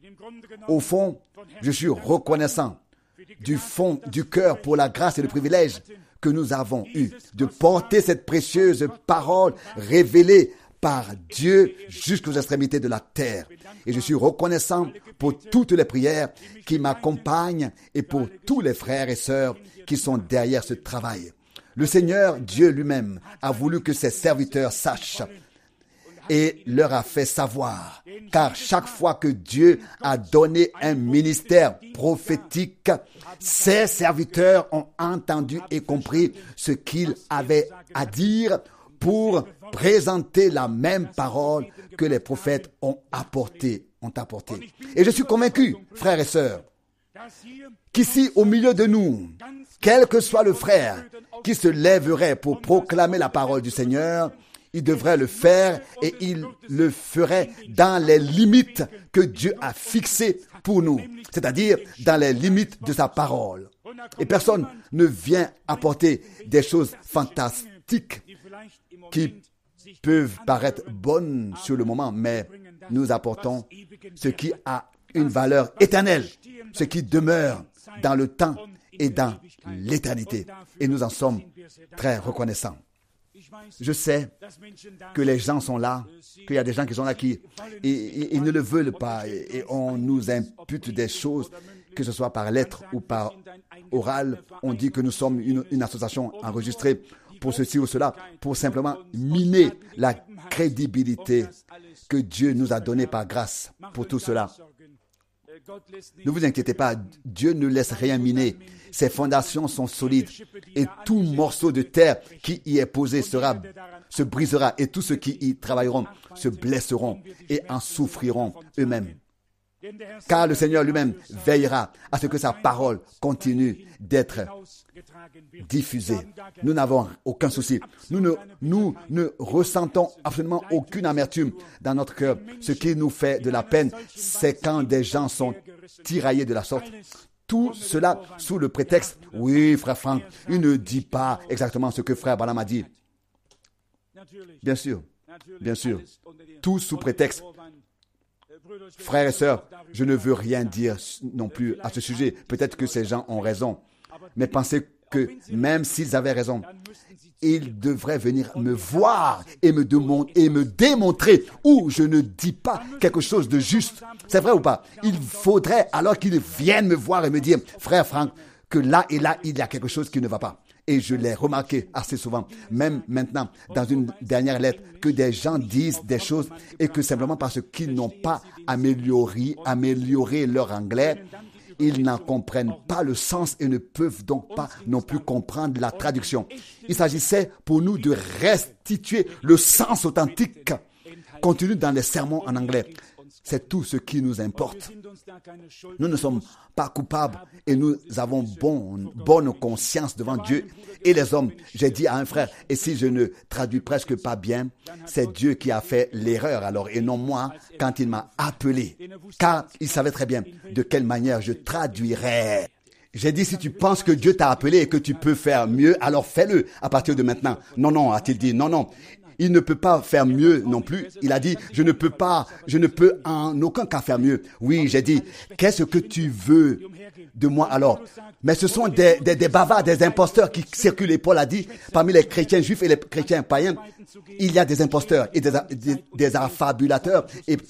Au fond, je suis reconnaissant du fond du cœur pour la grâce et le privilège que nous avons eu de porter cette précieuse parole révélée par Dieu jusqu'aux extrémités de la terre. Et je suis reconnaissant pour toutes les prières qui m'accompagnent et pour tous les frères et sœurs qui sont derrière ce travail. Le Seigneur, Dieu lui-même, a voulu que ses serviteurs sachent et leur a fait savoir. Car chaque fois que Dieu a donné un ministère prophétique, ses serviteurs ont entendu et compris ce qu'il avait à dire pour présenter la même parole que les prophètes ont apporté. Et je suis convaincu, frères et sœurs, qu'ici, au milieu de nous, quel que soit le frère qui se lèverait pour proclamer la parole du Seigneur, il devrait le faire et il le ferait dans les limites que Dieu a fixées pour nous, c'est-à-dire dans les limites de sa parole. Et personne ne vient apporter des choses fantastiques qui peuvent paraître bonnes sur le moment, mais nous apportons ce qui a une valeur éternelle, ce qui demeure dans le temps et dans l'éternité. Et nous en sommes très reconnaissants. Je sais que les gens sont là, qu'il y a des gens qui sont là qui ils ne le veulent pas et on nous impute des choses que ce soit par lettre ou par oral, on dit que nous sommes une association enregistrée pour ceci ou cela, pour simplement miner la crédibilité que Dieu nous a donnée par grâce pour tout cela. Ne vous inquiétez pas, Dieu ne laisse rien miner. Ses fondations sont solides et tout morceau de terre qui y est posé se brisera et tous ceux qui y travailleront se blesseront et en souffriront eux-mêmes. Car le Seigneur lui-même veillera à ce que sa parole continue d'être diffusée. Nous n'avons aucun souci. Nous ne ressentons absolument aucune amertume dans notre cœur. Ce qui nous fait de la peine, c'est quand des gens sont tiraillés de la sorte. Tout cela sous le prétexte, oui, frère Franck, il ne dit pas exactement ce que frère Branham a dit. Bien sûr, tout sous prétexte. Frères et sœurs, je ne veux rien dire non plus à ce sujet. Peut-être que ces gens ont raison. Mais pensez que même s'ils avaient raison, ils devraient venir me voir et me démontrer où je ne dis pas quelque chose de juste. C'est vrai ou pas? Il faudrait alors qu'ils viennent me voir et me dire, frère Franck, que là et là, il y a quelque chose qui ne va pas. Et je l'ai remarqué assez souvent, même maintenant, dans une dernière lettre, que des gens disent des choses et que simplement parce qu'ils n'ont pas amélioré leur anglais, ils n'en comprennent pas le sens et ne peuvent donc pas non plus comprendre la traduction. Il s'agissait pour nous de restituer le sens authentique contenu dans les sermons en anglais. C'est tout ce qui nous importe. Nous ne sommes pas coupables et nous avons bonne conscience devant Dieu et les hommes. J'ai dit à un frère, et si je ne traduis presque pas bien, c'est Dieu qui a fait l'erreur alors et non moi quand il m'a appelé. Car il savait très bien de quelle manière je traduirais. J'ai dit, si tu penses que Dieu t'a appelé et que tu peux faire mieux, alors fais-le à partir de maintenant. Non, a-t-il dit, non. Il ne peut pas faire mieux non plus. Il a dit, je ne peux en aucun cas faire mieux. Oui, j'ai dit, qu'est-ce que tu veux de moi alors? Mais ce sont des bavards, des imposteurs qui circulent. Et Paul a dit, parmi les chrétiens juifs et les chrétiens païens, il y a des imposteurs et des affabulateurs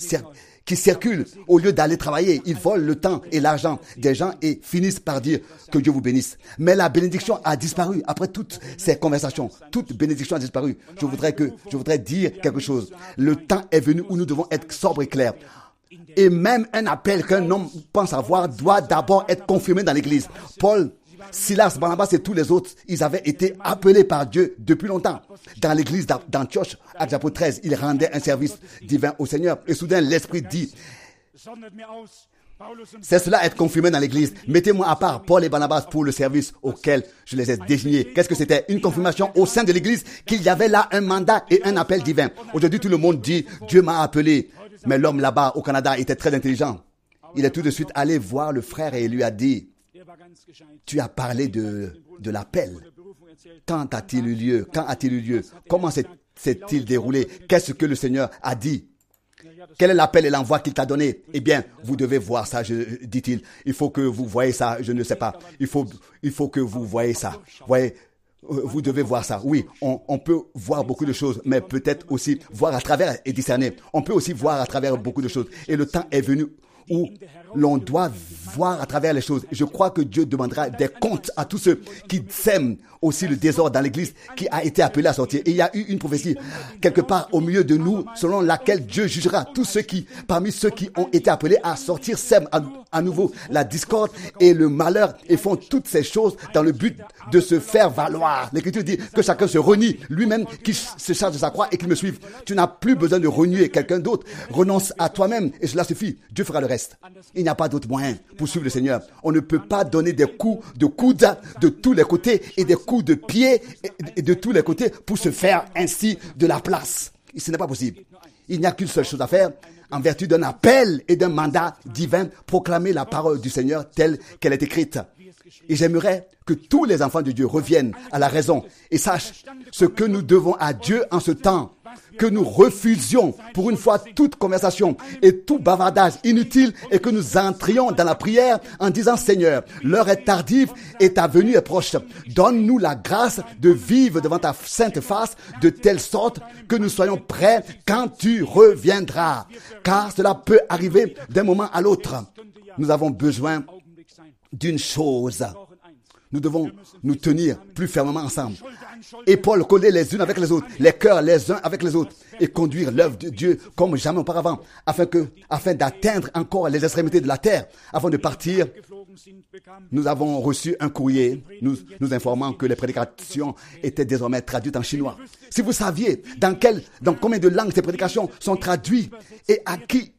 qui circulent au lieu d'aller travailler. Ils volent le temps et l'argent des gens et finissent par dire que Dieu vous bénisse. Mais la bénédiction a disparu après toutes ces conversations. Toute bénédiction a disparu. Je voudrais dire quelque chose. Le temps est venu où nous devons être sobres et clairs. Et même un appel qu'un homme pense avoir doit d'abord être confirmé dans l'église. Paul, Silas, Barnabas et tous les autres, ils avaient été appelés par Dieu depuis longtemps. Dans l'église d'Antioche, Actes chapitre 13, ils rendaient un service divin au Seigneur. Et soudain, l'Esprit dit, c'est cela être confirmé dans l'église. Mettez-moi à part Paul et Barnabas pour le service auquel je les ai désignés. Qu'est-ce que c'était? Une confirmation au sein de l'église qu'il y avait là un mandat et un appel divin. Aujourd'hui, tout le monde dit, Dieu m'a appelé. Mais l'homme là-bas au Canada était très intelligent. Il est tout de suite allé voir le frère et il lui a dit, tu as parlé de l'appel. Quand a-t-il eu lieu? Comment s'est-il déroulé? Qu'est-ce que le Seigneur a dit? Quel est l'appel et l'envoi qu'il t'a donné? Eh bien, vous devez voir ça, dit-il. Il faut que vous voyez ça, je ne sais pas. Il faut que vous voyez ça. Voyez, vous devez voir ça. Oui, on peut voir beaucoup de choses, mais peut-être aussi voir à travers et discerner. On peut aussi voir à travers beaucoup de choses. Et le temps est venu où l'on doit voir à travers les choses. Je crois que Dieu demandera des comptes à tous ceux qui sèment aussi le désordre dans l'église qui a été appelé à sortir. Et il y a eu une prophétie quelque part au milieu de nous selon laquelle Dieu jugera tous ceux qui, parmi ceux qui ont été appelés à sortir, sèment à nouveau la discorde et le malheur et font toutes ces choses dans le but de se faire valoir. L'Écriture dit que chacun se renie lui-même, qui se charge de sa croix et qu'il me suive. Tu n'as plus besoin de renier quelqu'un d'autre. Renonce à toi-même et cela suffit. Dieu fera le reste. Il n'y a pas d'autre moyen pour suivre le Seigneur. On ne peut pas donner des coups de coude de tous les côtés et des coups de pied et de tous les côtés pour se faire ainsi de la place. Ce n'est pas possible. Il n'y a qu'une seule chose à faire. En vertu d'un appel et d'un mandat divin, proclamer la parole du Seigneur telle qu'elle est écrite. Et j'aimerais que tous les enfants de Dieu reviennent à la raison et sachent ce que nous devons à Dieu en ce temps, que nous refusions pour une fois toute conversation et tout bavardage inutile et que nous entrions dans la prière en disant, Seigneur, l'heure est tardive et ta venue est proche. Donne-nous la grâce de vivre devant ta sainte face de telle sorte que nous soyons prêts quand tu reviendras. Car cela peut arriver d'un moment à l'autre. Nous avons besoin d'une chose. Nous devons nous tenir plus fermement ensemble. Épaules collées les unes avec les autres, les cœurs les uns avec les autres, et conduire l'œuvre de Dieu comme jamais auparavant, afin d'atteindre encore les extrémités de la terre. Avant de partir, nous avons reçu un courrier nous informant que les prédications étaient désormais traduites en chinois. Si vous saviez dans combien de langues ces prédications sont traduites et à qui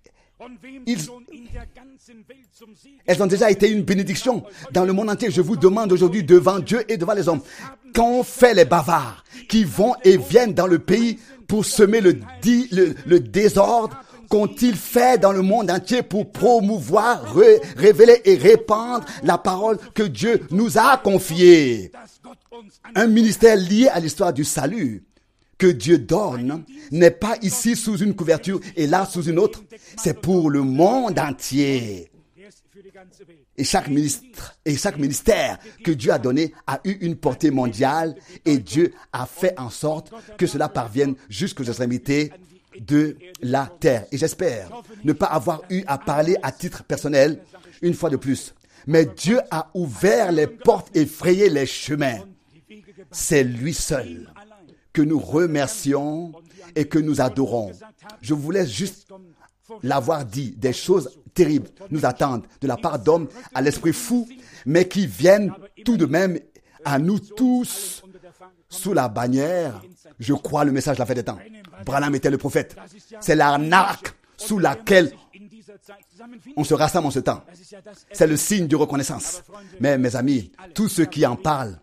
elles ont déjà été une bénédiction dans le monde entier. Je vous demande aujourd'hui devant Dieu et devant les hommes, qu'ont fait les bavards qui vont et viennent dans le pays pour semer le désordre? Qu'ont-ils fait dans le monde entier pour promouvoir, révéler et répandre la parole que Dieu nous a confiée? Un ministère lié à l'histoire du salut que Dieu donne n'est pas ici sous une couverture et là sous une autre. C'est pour le monde entier. Et chaque ministère que Dieu a donné a eu une portée mondiale et Dieu a fait en sorte que cela parvienne jusqu'aux extrémités de la terre. Et j'espère ne pas avoir eu à parler à titre personnel une fois de plus. Mais Dieu a ouvert les portes et frayé les chemins. C'est lui seul que nous remercions et que nous adorons. Je voulais juste l'avoir dit. Des choses terribles nous attendent de la part d'hommes à l'esprit fou, mais qui viennent tout de même à nous tous sous la bannière. Je crois le message de la fin des temps. Branham était le prophète. C'est l'arnaque sous laquelle on se rassemble en ce temps. C'est le signe de reconnaissance. Mais mes amis, tous ceux qui en parlent,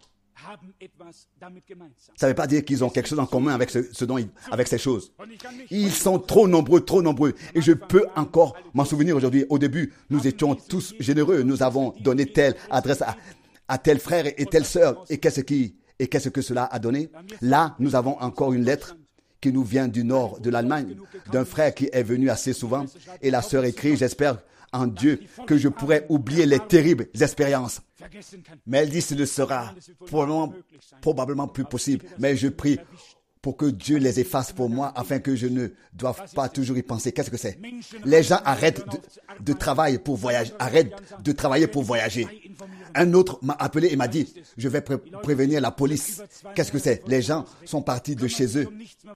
ça ne veut pas dire qu'ils ont quelque chose en commun avec avec ces choses. Ils sont trop nombreux. Et je peux encore m'en souvenir aujourd'hui. Au début, nous étions tous généreux. Nous avons donné telle adresse à tel frère et telle sœur. Et qu'est-ce que cela a donné? Là, nous avons encore une lettre qui nous vient du nord de l'Allemagne, d'un frère qui est venu assez souvent. Et la sœur écrit, j'espère en Dieu que je pourrai oublier les terribles expériences. Mais elle dit, ce ne sera probablement plus possible. Mais je prie pour que Dieu les efface pour moi, afin que je ne doive pas toujours y penser. Qu'est-ce que c'est? Les gens arrêtent de travailler pour voyager. Un autre m'a appelé et m'a dit, je vais prévenir la police. Qu'est-ce que c'est? Les gens sont partis de chez eux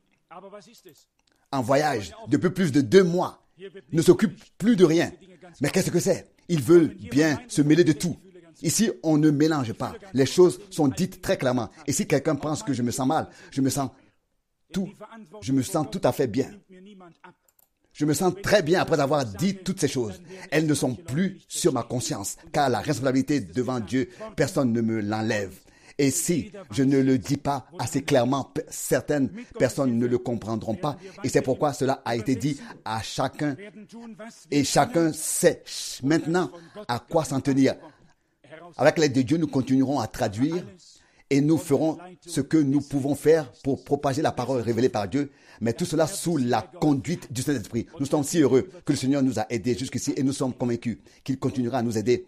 en voyage depuis plus de 2 mois, ne s'occupent plus de rien. Mais qu'est-ce que c'est? Ils veulent bien se mêler de tout. Ici, on ne mélange pas. Les choses sont dites très clairement. Et si quelqu'un pense que je me sens mal, je me sens tout à fait bien. Je me sens très bien après avoir dit toutes ces choses. Elles ne sont plus sur ma conscience, car la responsabilité devant Dieu, personne ne me l'enlève. Et si je ne le dis pas assez clairement, certaines personnes ne le comprendront pas. Et c'est pourquoi cela a été dit à chacun. Et chacun sait maintenant à quoi s'en tenir. Avec l'aide de Dieu, nous continuerons à traduire et nous ferons ce que nous pouvons faire pour propager la parole révélée par Dieu. Mais tout cela sous la conduite du Saint-Esprit. Nous sommes si heureux que le Seigneur nous a aidés jusqu'ici et nous sommes convaincus qu'il continuera à nous aider.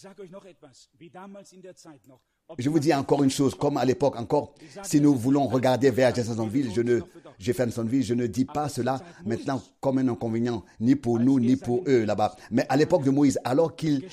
Je vous dis encore une chose, comme à l'époque encore, si nous voulons regarder vers Jeffersonville, je ne dis pas cela maintenant comme un inconvénient, ni pour nous, ni pour eux là-bas. Mais à l'époque de Moïse, alors qu'il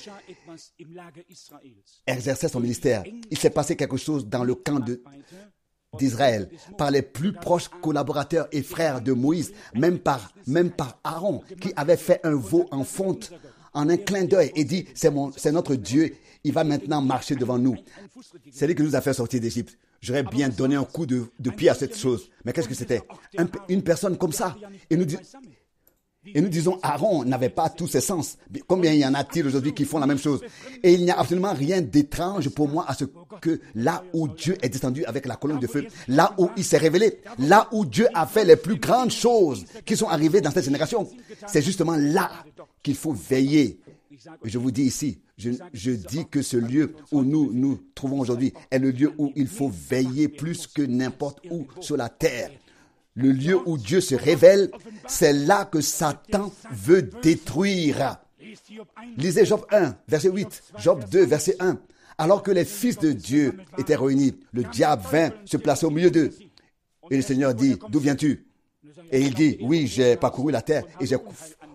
exerçait son ministère, il s'est passé quelque chose dans le camp d'Israël, par les plus proches collaborateurs et frères de Moïse, même par Aaron, qui avait fait un veau en fonte, en un clin d'œil, et dit, c'est notre Dieu, il va maintenant marcher devant nous. C'est lui qui nous a fait sortir d'Égypte. J'aurais bien donné un coup de pied à cette chose. Mais qu'est-ce que c'était? Une personne comme ça. Et nous disons, Aaron n'avait pas tous ses sens. Combien y en a-t-il aujourd'hui qui font la même chose? Et il n'y a absolument rien d'étrange pour moi à ce que là où Dieu est descendu avec la colonne de feu, là où il s'est révélé, là où Dieu a fait les plus grandes choses qui sont arrivées dans cette génération, c'est justement là qu'il faut veiller. Je vous dis ici, je dis que ce lieu où nous nous trouvons aujourd'hui est le lieu où il faut veiller plus que n'importe où sur la terre. Le lieu où Dieu se révèle, c'est là que Satan veut détruire. Lisez Job 1, verset 8, Job 2, verset 1. Alors que les fils de Dieu étaient réunis, le diable vint se placer au milieu d'eux. Et le Seigneur dit, d'où viens-tu? Et il dit, oui, j'ai parcouru la terre et j'ai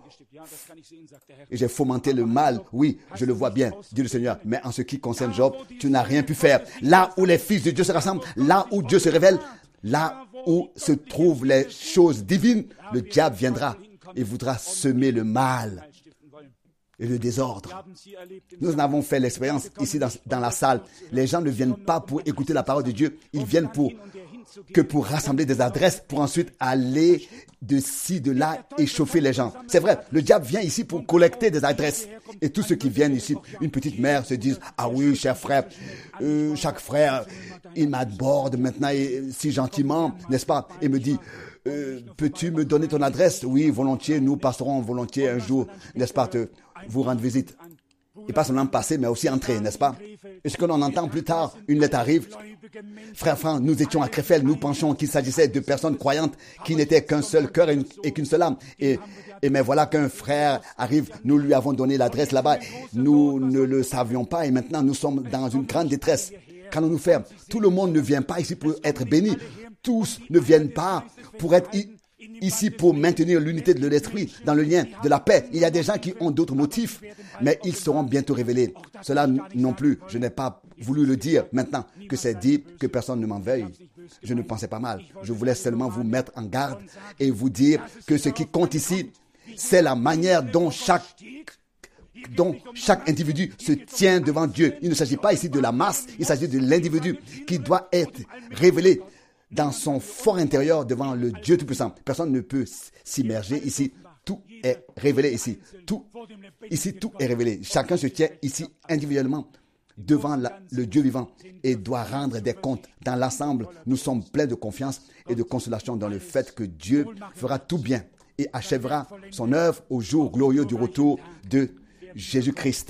Et j'ai fomenté le mal. Oui, je le vois bien, dit le Seigneur. Mais en ce qui concerne Job, tu n'as rien pu faire. Là où les fils de Dieu se rassemblent, là où Dieu se révèle, là où se trouvent les choses divines, le diable viendra et voudra semer le mal et le désordre. Nous en avons fait l'expérience ici dans la salle. Les gens ne viennent pas pour écouter la parole de Dieu. Ils viennent pour rassembler des adresses pour ensuite aller de ci, de là et chauffer les gens. C'est vrai, le diable vient ici pour collecter des adresses. Et tous ceux qui viennent ici, une petite mère se disent, ah oui, cher frère, chaque frère, il m'aborde maintenant si gentiment, n'est-ce pas? Et me dit, peux-tu me donner ton adresse? Oui, volontiers, nous passerons volontiers un jour, n'est-ce pas, vous rendre visite. Et pas seulement passer, mais aussi entrer, n'est-ce pas? Et ce que l'on entend plus tard, une lettre arrive. Frère Franck, nous étions à Krefeld, nous pensions qu'il s'agissait de personnes croyantes qui n'étaient qu'un seul cœur et qu'une seule âme. Et mais voilà qu'un frère arrive, nous lui avons donné l'adresse là-bas, nous ne le savions pas et maintenant nous sommes dans une grande détresse. Qu'allons-nous faire? Tout le monde ne vient pas ici pour être béni. Tous ne viennent pas pour être ici pour maintenir l'unité de l'esprit, dans le lien de la paix. Il y a des gens qui ont d'autres motifs, mais ils seront bientôt révélés. Cela non plus, je n'ai pas voulu le dire maintenant que c'est dit, que personne ne m'en veuille. Je ne pensais pas mal. Je voulais seulement vous mettre en garde et vous dire que ce qui compte ici, c'est la manière dont chaque individu se tient devant Dieu. Il ne s'agit pas ici de la masse, il s'agit de l'individu qui doit être révélé dans son fort intérieur devant le Dieu Tout-Puissant. Personne ne peut s'immerger ici. Tout est révélé ici. Tout est révélé. Chacun se tient ici individuellement devant le Dieu vivant et doit rendre des comptes. Dans l'ensemble, nous sommes pleins de confiance et de consolation dans le fait que Dieu fera tout bien et achèvera son œuvre au jour glorieux du retour de Jésus-Christ.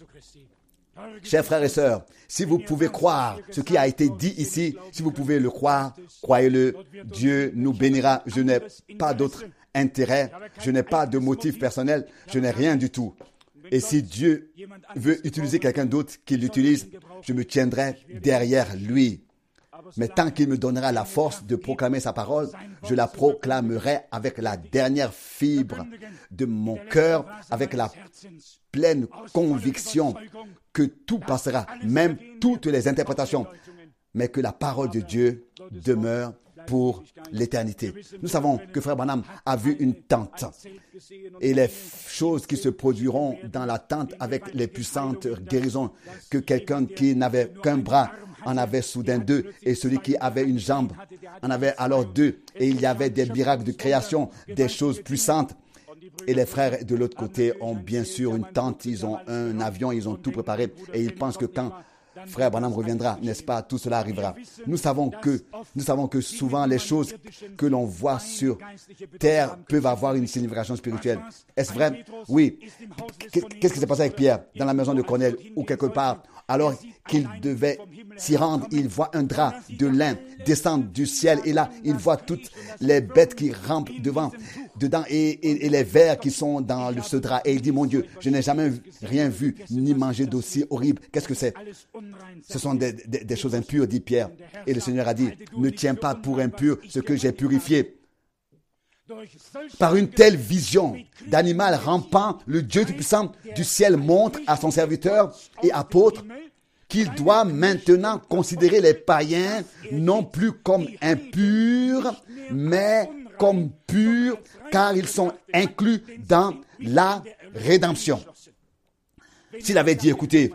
Chers frères et sœurs, si vous pouvez croire ce qui a été dit ici, si vous pouvez le croire, croyez-le, Dieu nous bénira. Je n'ai pas d'autre intérêt, je n'ai pas de motif personnel, je n'ai rien du tout. Et si Dieu veut utiliser quelqu'un d'autre, qu'il l'utilise, je me tiendrai derrière lui. Mais tant qu'il me donnera la force de proclamer sa parole, je la proclamerai avec la dernière fibre de mon cœur, avec la pleine conviction que tout passera, même toutes les interprétations, mais que la parole de Dieu demeure pour l'éternité. Nous savons que Frère Branham a vu une tente et les choses qui se produiront dans la tente avec les puissantes guérisons, que quelqu'un qui n'avait qu'un bras en avait soudain deux, et celui qui avait une jambe en avait alors deux, et il y avait des miracles de création, des choses puissantes. Et les frères de l'autre côté ont bien sûr une tente, ils ont un avion, ils ont tout préparé, et ils pensent que quand Frère Branham reviendra, n'est-ce pas, tout cela arrivera. Nous savons que souvent les choses que l'on voit sur terre peuvent avoir une signification spirituelle. Est-ce vrai? Oui. Qu'est-ce qui s'est passé avec Pierre dans la maison de Cornèle ou quelque part? Alors qu'il devait s'y rendre, il voit un drap de lin descendre du ciel et là, il voit toutes les bêtes qui rampent dedans et les vers qui sont dans ce drap. Et il dit, mon Dieu, je n'ai jamais rien vu ni mangé d'aussi horrible. Qu'est-ce que c'est? Ce sont des choses impures, dit Pierre. Et le Seigneur a dit, ne tiens pas pour impur ce que j'ai purifié. Par une telle vision d'animal rampant, le Dieu Tout-Puissant du ciel montre à son serviteur et apôtre qu'il doit maintenant considérer les païens non plus comme impurs, mais comme purs, car ils sont inclus dans la rédemption. S'il avait dit, écoutez,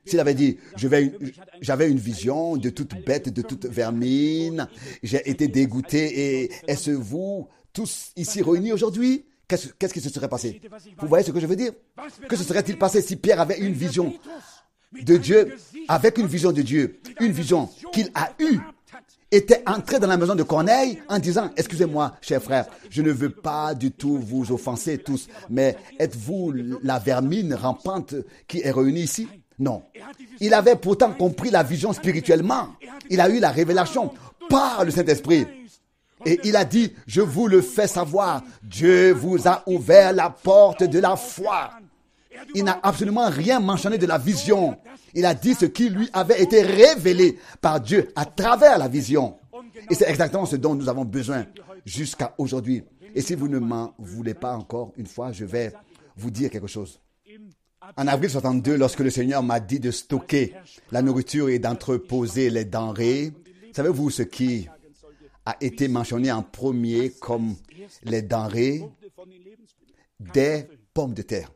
j'avais une vision de toute bête, de toute vermine, j'ai été dégoûté, et est-ce vous tous ici réunis aujourd'hui? Qu'est-ce qui se serait passé? Vous voyez ce que je veux dire? Que se serait-il passé si Pierre avait une vision de Dieu, avec une vision de Dieu, une vision qu'il a eue, était entré dans la maison de Corneille en disant, excusez-moi, cher frère, je ne veux pas du tout vous offenser tous, mais êtes-vous la vermine rampante qui est réunie ici? Non. Il avait pourtant compris la vision spirituellement. Il a eu la révélation par le Saint-Esprit. Et il a dit, je vous le fais savoir, Dieu vous a ouvert la porte de la foi. Il n'a absolument rien mentionné de la vision. Il a dit ce qui lui avait été révélé par Dieu à travers la vision. Et c'est exactement ce dont nous avons besoin jusqu'à aujourd'hui. Et si vous ne m'en voulez pas encore une fois, je vais vous dire quelque chose. En avril 62, lorsque le Seigneur m'a dit de stocker la nourriture et d'entreposer les denrées, savez-vous ce qui a été mentionné en premier comme les denrées? Des pommes de terre.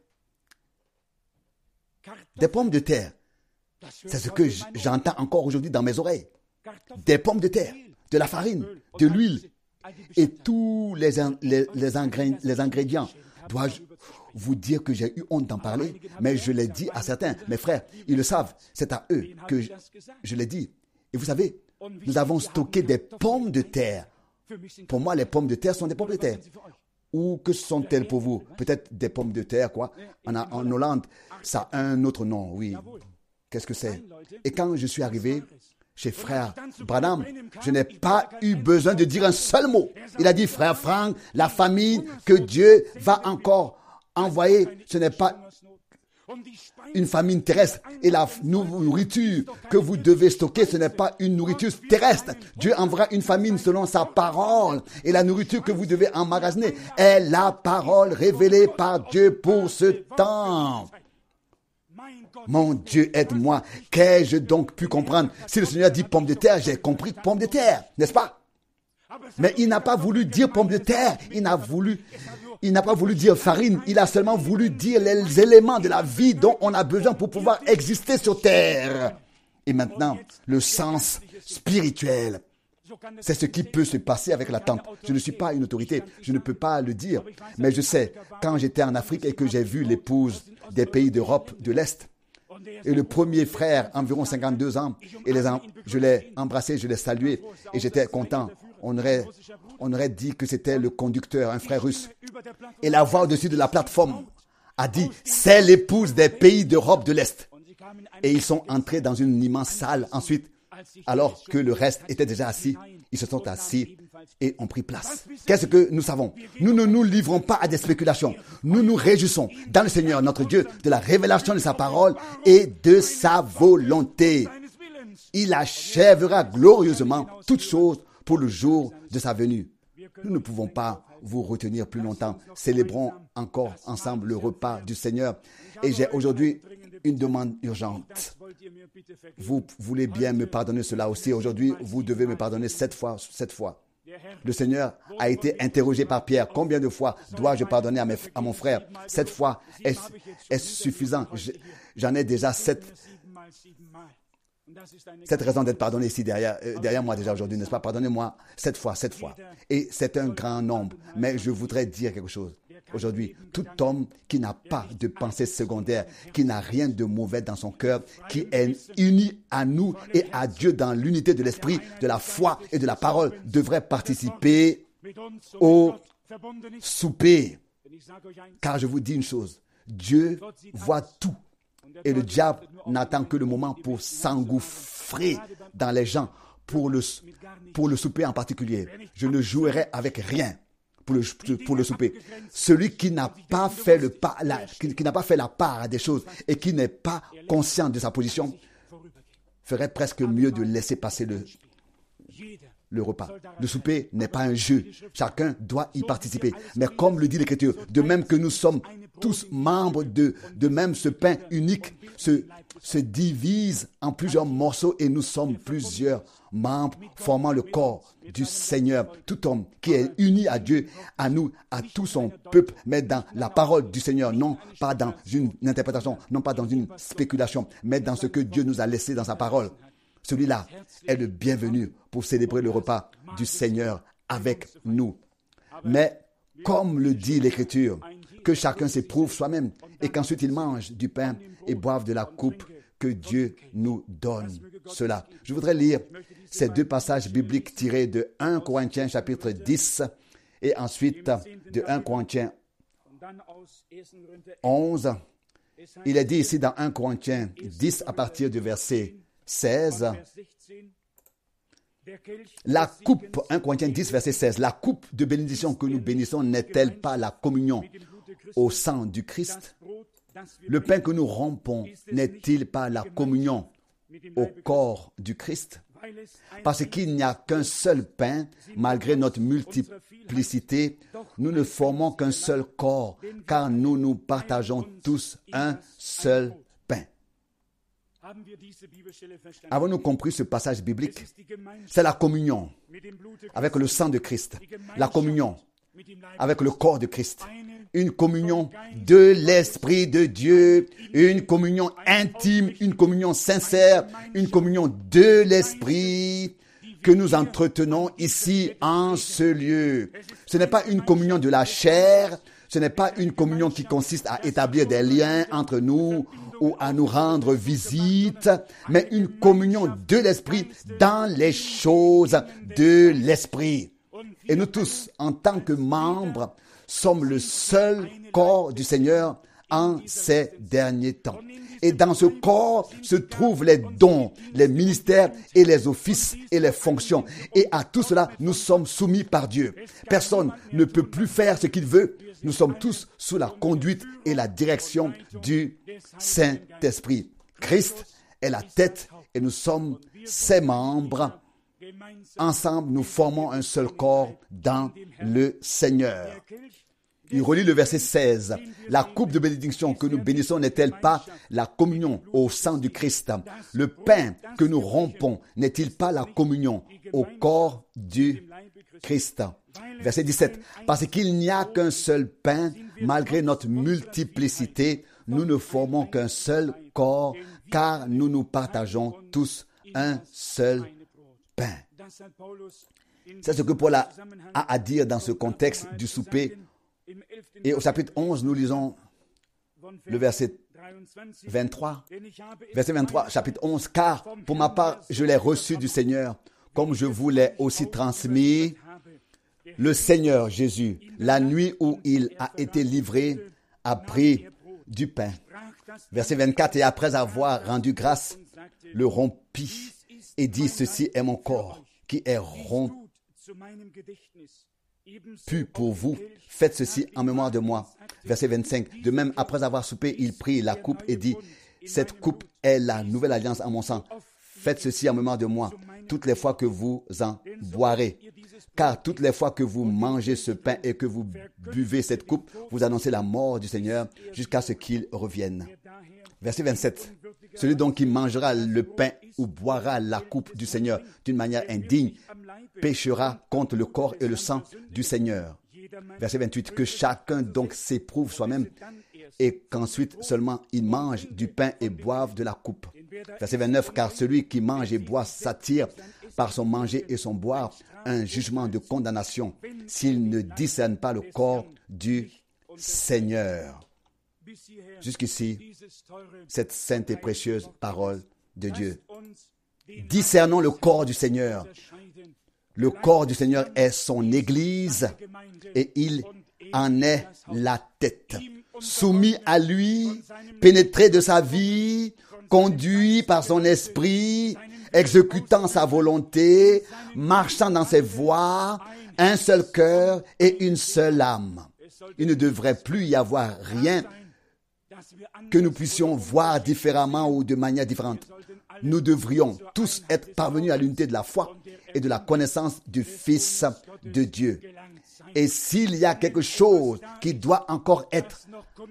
Des pommes de terre. C'est ce que j'entends encore aujourd'hui dans mes oreilles. Des pommes de terre, de la farine, de l'huile et tous les ingrédients. Dois-je vous dire que j'ai eu honte d'en parler? Mais je l'ai dit à certains. Mes frères, ils le savent. C'est à eux que je l'ai dit. Et vous savez, nous avons stocké des pommes de terre. Pour moi, les pommes de terre sont des pommes de terre. Ou que sont-elles pour vous? Peut-être des pommes de terre, quoi. En Hollande, ça a un autre nom, oui. Qu'est-ce que c'est? Et quand je suis arrivé chez frère Branham, je n'ai pas eu besoin de dire un seul mot. Il a dit, frère Frank, la famine que Dieu va encore envoyer, ce n'est pas une famine terrestre. Et la nourriture que vous devez stocker, ce n'est pas une nourriture terrestre. Dieu enverra une famine selon sa parole. Et la nourriture que vous devez emmagasiner est la parole révélée par Dieu pour ce temps. Mon Dieu, aide-moi. Qu'ai-je donc pu comprendre? Si le Seigneur dit pomme de terre, j'ai compris pomme de terre, n'est-ce pas? Mais il n'a pas voulu dire pomme de terre. Il n'a pas voulu dire farine. Il a seulement voulu dire les éléments de la vie dont on a besoin pour pouvoir exister sur terre. Et maintenant, le sens spirituel. C'est ce qui peut se passer avec la tente. Je ne suis pas une autorité, je ne peux pas le dire. Mais je sais, quand j'étais en Afrique et que j'ai vu l'épouse des pays d'Europe de l'Est, et le premier frère, environ 52 ans, et je l'ai embrassé, je l'ai salué, et j'étais content. On aurait dit que c'était le conducteur, un frère russe. Et la voix au-dessus de la plateforme a dit, c'est l'épouse des pays d'Europe de l'Est. Et ils sont entrés dans une immense salle ensuite, alors que le reste était déjà assis. Ils se sont assis et ont pris place. Qu'est-ce que nous savons? Nous ne nous livrons pas à des spéculations. Nous nous réjouissons dans le Seigneur, notre Dieu, de la révélation de sa parole et de sa volonté. Il achèvera glorieusement toutes choses pour le jour de sa venue. Nous ne pouvons pas vous retenir plus longtemps. Célébrons encore ensemble le repas du Seigneur. Et j'ai aujourd'hui une demande urgente. Vous voulez bien me pardonner cela aussi. Aujourd'hui, vous devez me pardonner 7 fois. Le Seigneur a été interrogé par Pierre. Combien de fois dois-je pardonner à mon frère? 7 fois est suffisant. J'en ai déjà 7 raisons d'être pardonné ici derrière moi déjà aujourd'hui, n'est-ce pas? Pardonnez-moi 7 fois. Et c'est un grand nombre. Mais je voudrais dire quelque chose. Aujourd'hui, tout homme qui n'a pas de pensée secondaire, qui n'a rien de mauvais dans son cœur, qui est uni à nous et à Dieu dans l'unité de l'esprit, de la foi et de la parole, devrait participer au souper. Car je vous dis une chose, Dieu voit tout. Et le diable n'attend que le moment pour s'engouffrer dans les gens, pour le souper en particulier. Je ne jouerai avec rien pour le souper. Celui qui n'a pas fait la part à des choses et qui n'est pas conscient de sa position ferait presque mieux de laisser passer le repas. Le souper n'est pas un jeu. Chacun doit y participer. Mais comme le dit l'Écriture, de même que nous sommes tous membres de même ce pain unique se divise en plusieurs morceaux et nous sommes plusieurs membres formant le corps du Seigneur. Tout homme qui est uni à Dieu, à nous, à tout son peuple, mais dans la parole du Seigneur, non pas dans une interprétation, non pas dans une spéculation, mais dans ce que Dieu nous a laissé dans sa parole. Celui-là est le bienvenu pour célébrer le repas du Seigneur avec nous. Mais comme le dit l'Écriture, que chacun s'éprouve soi-même et qu'ensuite il mange du pain et boive de la coupe que Dieu nous donne. Cela. Je voudrais lire ces 2 passages bibliques tirés de 1 Corinthiens chapitre 10 et ensuite de 1 Corinthiens 11. Il est dit ici dans 1 Corinthiens 10 à partir du verset 16. La coupe, 1 Corinthiens 10 verset 16, la coupe de bénédiction que nous bénissons n'est-elle pas la communion au sang du Christ? Le pain que nous rompons n'est-il pas la communion au corps du Christ? Parce qu'il n'y a qu'un seul pain, malgré notre multiplicité, nous ne formons qu'un seul corps, car nous partageons tous un seul pain. Avons-nous compris ce passage biblique? C'est la communion avec le sang de Christ, la communion avec le corps de Christ, une communion de l'Esprit de Dieu, une communion intime, une communion sincère, une communion de l'Esprit que nous entretenons ici en ce lieu. Ce n'est pas une communion de la chair, ce n'est pas une communion qui consiste à établir des liens entre nous ou à nous rendre visite, mais une communion de l'Esprit dans les choses de l'Esprit. Et nous tous, en tant que membres, sommes le seul corps du Seigneur en ces derniers temps. Et dans ce corps se trouvent les dons, les ministères et les offices et les fonctions. Et à tout cela, nous sommes soumis par Dieu. Personne ne peut plus faire ce qu'il veut. Nous sommes tous sous la conduite et la direction du Saint-Esprit. Christ est la tête et nous sommes ses membres. Ensemble, nous formons un seul corps dans le Seigneur. Il relit le verset 16. La coupe de bénédiction que nous bénissons n'est-elle pas la communion au sang du Christ? Le pain que nous rompons n'est-il pas la communion au corps du Christ? Verset 17. Parce qu'il n'y a qu'un seul pain, malgré notre multiplicité, nous ne formons qu'un seul corps, car nous partageons tous un seul pain. C'est ce que Paul a à dire dans ce contexte du souper. Et au chapitre 11, nous lisons le verset 23. Verset 23, chapitre 11. Car pour ma part, je l'ai reçu du Seigneur, comme je vous l'ai aussi transmis. Le Seigneur Jésus, la nuit où il a été livré, a pris du pain. Verset 24. Et après avoir rendu grâce, le rompit et dit, ceci est mon corps qui est rompu pour vous. Faites ceci en mémoire de moi. Verset 25. De même, après avoir soupé, il prit la coupe et dit, cette coupe est la nouvelle alliance en mon sang. Faites ceci en mémoire de moi, toutes les fois que vous en boirez. Car toutes les fois que vous mangez ce pain et que vous buvez cette coupe, vous annoncez la mort du Seigneur jusqu'à ce qu'il revienne. Verset 27. Celui donc qui mangera le pain ou boira la coupe du Seigneur d'une manière indigne péchera contre le corps et le sang du Seigneur. Verset 28. Que chacun donc s'éprouve soi-même et qu'ensuite seulement il mange du pain et boive de la coupe. Verset 29. Car celui qui mange et boit s'attire par son manger et son boire un jugement de condamnation s'il ne discerne pas le corps du Seigneur. Jusqu'ici, cette sainte et précieuse parole de Dieu. Discernons le corps du Seigneur. Le corps du Seigneur est son Église et il en est la tête. Soumis à lui, pénétré de sa vie, conduit par son esprit, exécutant sa volonté, marchant dans ses voies, un seul cœur et une seule âme. Il ne devrait plus y avoir rien que nous puissions voir différemment ou de manière différente. Nous devrions tous être parvenus à l'unité de la foi et de la connaissance du Fils de Dieu. Et s'il y a quelque chose qui doit encore être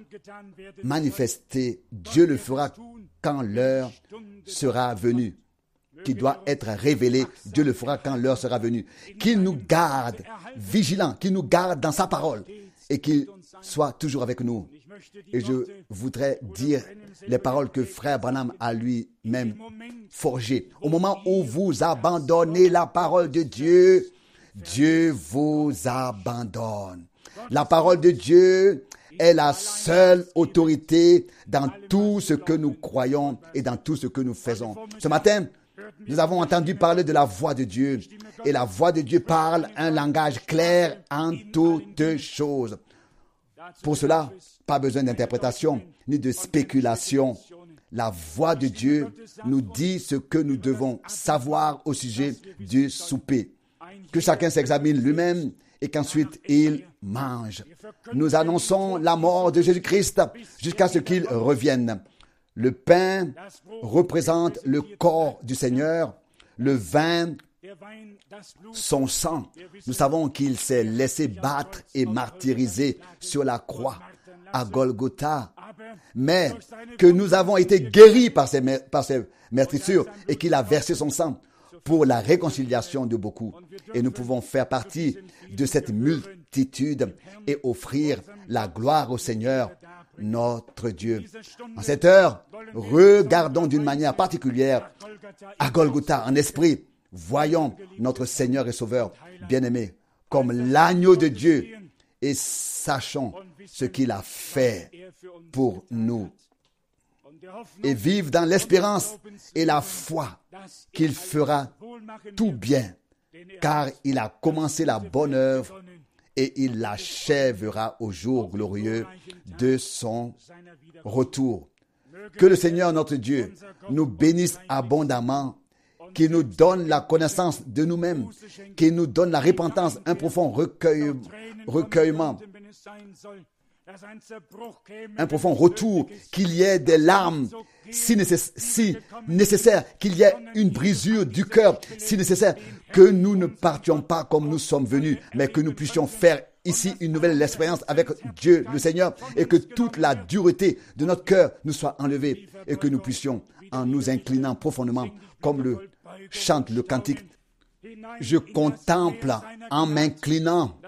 manifesté, Dieu le fera quand l'heure sera venue. Qui doit être révélé, Dieu le fera quand l'heure sera venue. Qu'il nous garde vigilants, qu'il nous garde dans sa parole et qu'il soit toujours avec nous. Et je voudrais dire les paroles que frère Branham a lui-même forgées. Au moment où vous abandonnez la parole de Dieu, Dieu vous abandonne. La parole de Dieu est la seule autorité dans tout ce que nous croyons et dans tout ce que nous faisons. Ce matin, nous avons entendu parler de la voix de Dieu. Et la voix de Dieu parle un langage clair en toutes choses. Pour cela, pas besoin d'interprétation ni de spéculation. La voix de Dieu nous dit ce que nous devons savoir au sujet du souper. Que chacun s'examine lui-même et qu'ensuite il mange. Nous annonçons la mort de Jésus-Christ jusqu'à ce qu'il revienne. Le pain représente le corps du Seigneur. le vin, son sang. Nous savons qu'il s'est laissé battre et martyriser sur la croix à Golgotha, mais que nous avons été guéris par ses meurtrissures et qu'il a versé son sang pour la réconciliation de beaucoup. Et nous pouvons faire partie de cette multitude et offrir la gloire au Seigneur, notre Dieu. En cette heure, regardons d'une manière particulière à Golgotha en esprit. Voyons notre Seigneur et Sauveur bien-aimé comme l'agneau de Dieu et sachons ce qu'il a fait pour nous. Et vive dans l'espérance et la foi qu'il fera tout bien, car il a commencé la bonne œuvre et il l'achèvera au jour glorieux de son retour. Que le Seigneur notre Dieu nous bénisse abondamment, qu'il nous donne la connaissance de nous-mêmes, qu'il nous donne la repentance, un profond recueillement, un profond retour, qu'il y ait des larmes si nécessaire, qu'il y ait une brisure du cœur si nécessaire, que nous ne partions pas comme nous sommes venus, mais que nous puissions faire ici une nouvelle expérience avec Dieu le Seigneur et que toute la dureté de notre cœur nous soit enlevée et que nous puissions, en nous inclinant profondément, comme le chante le cantique, je contemple en m'inclinant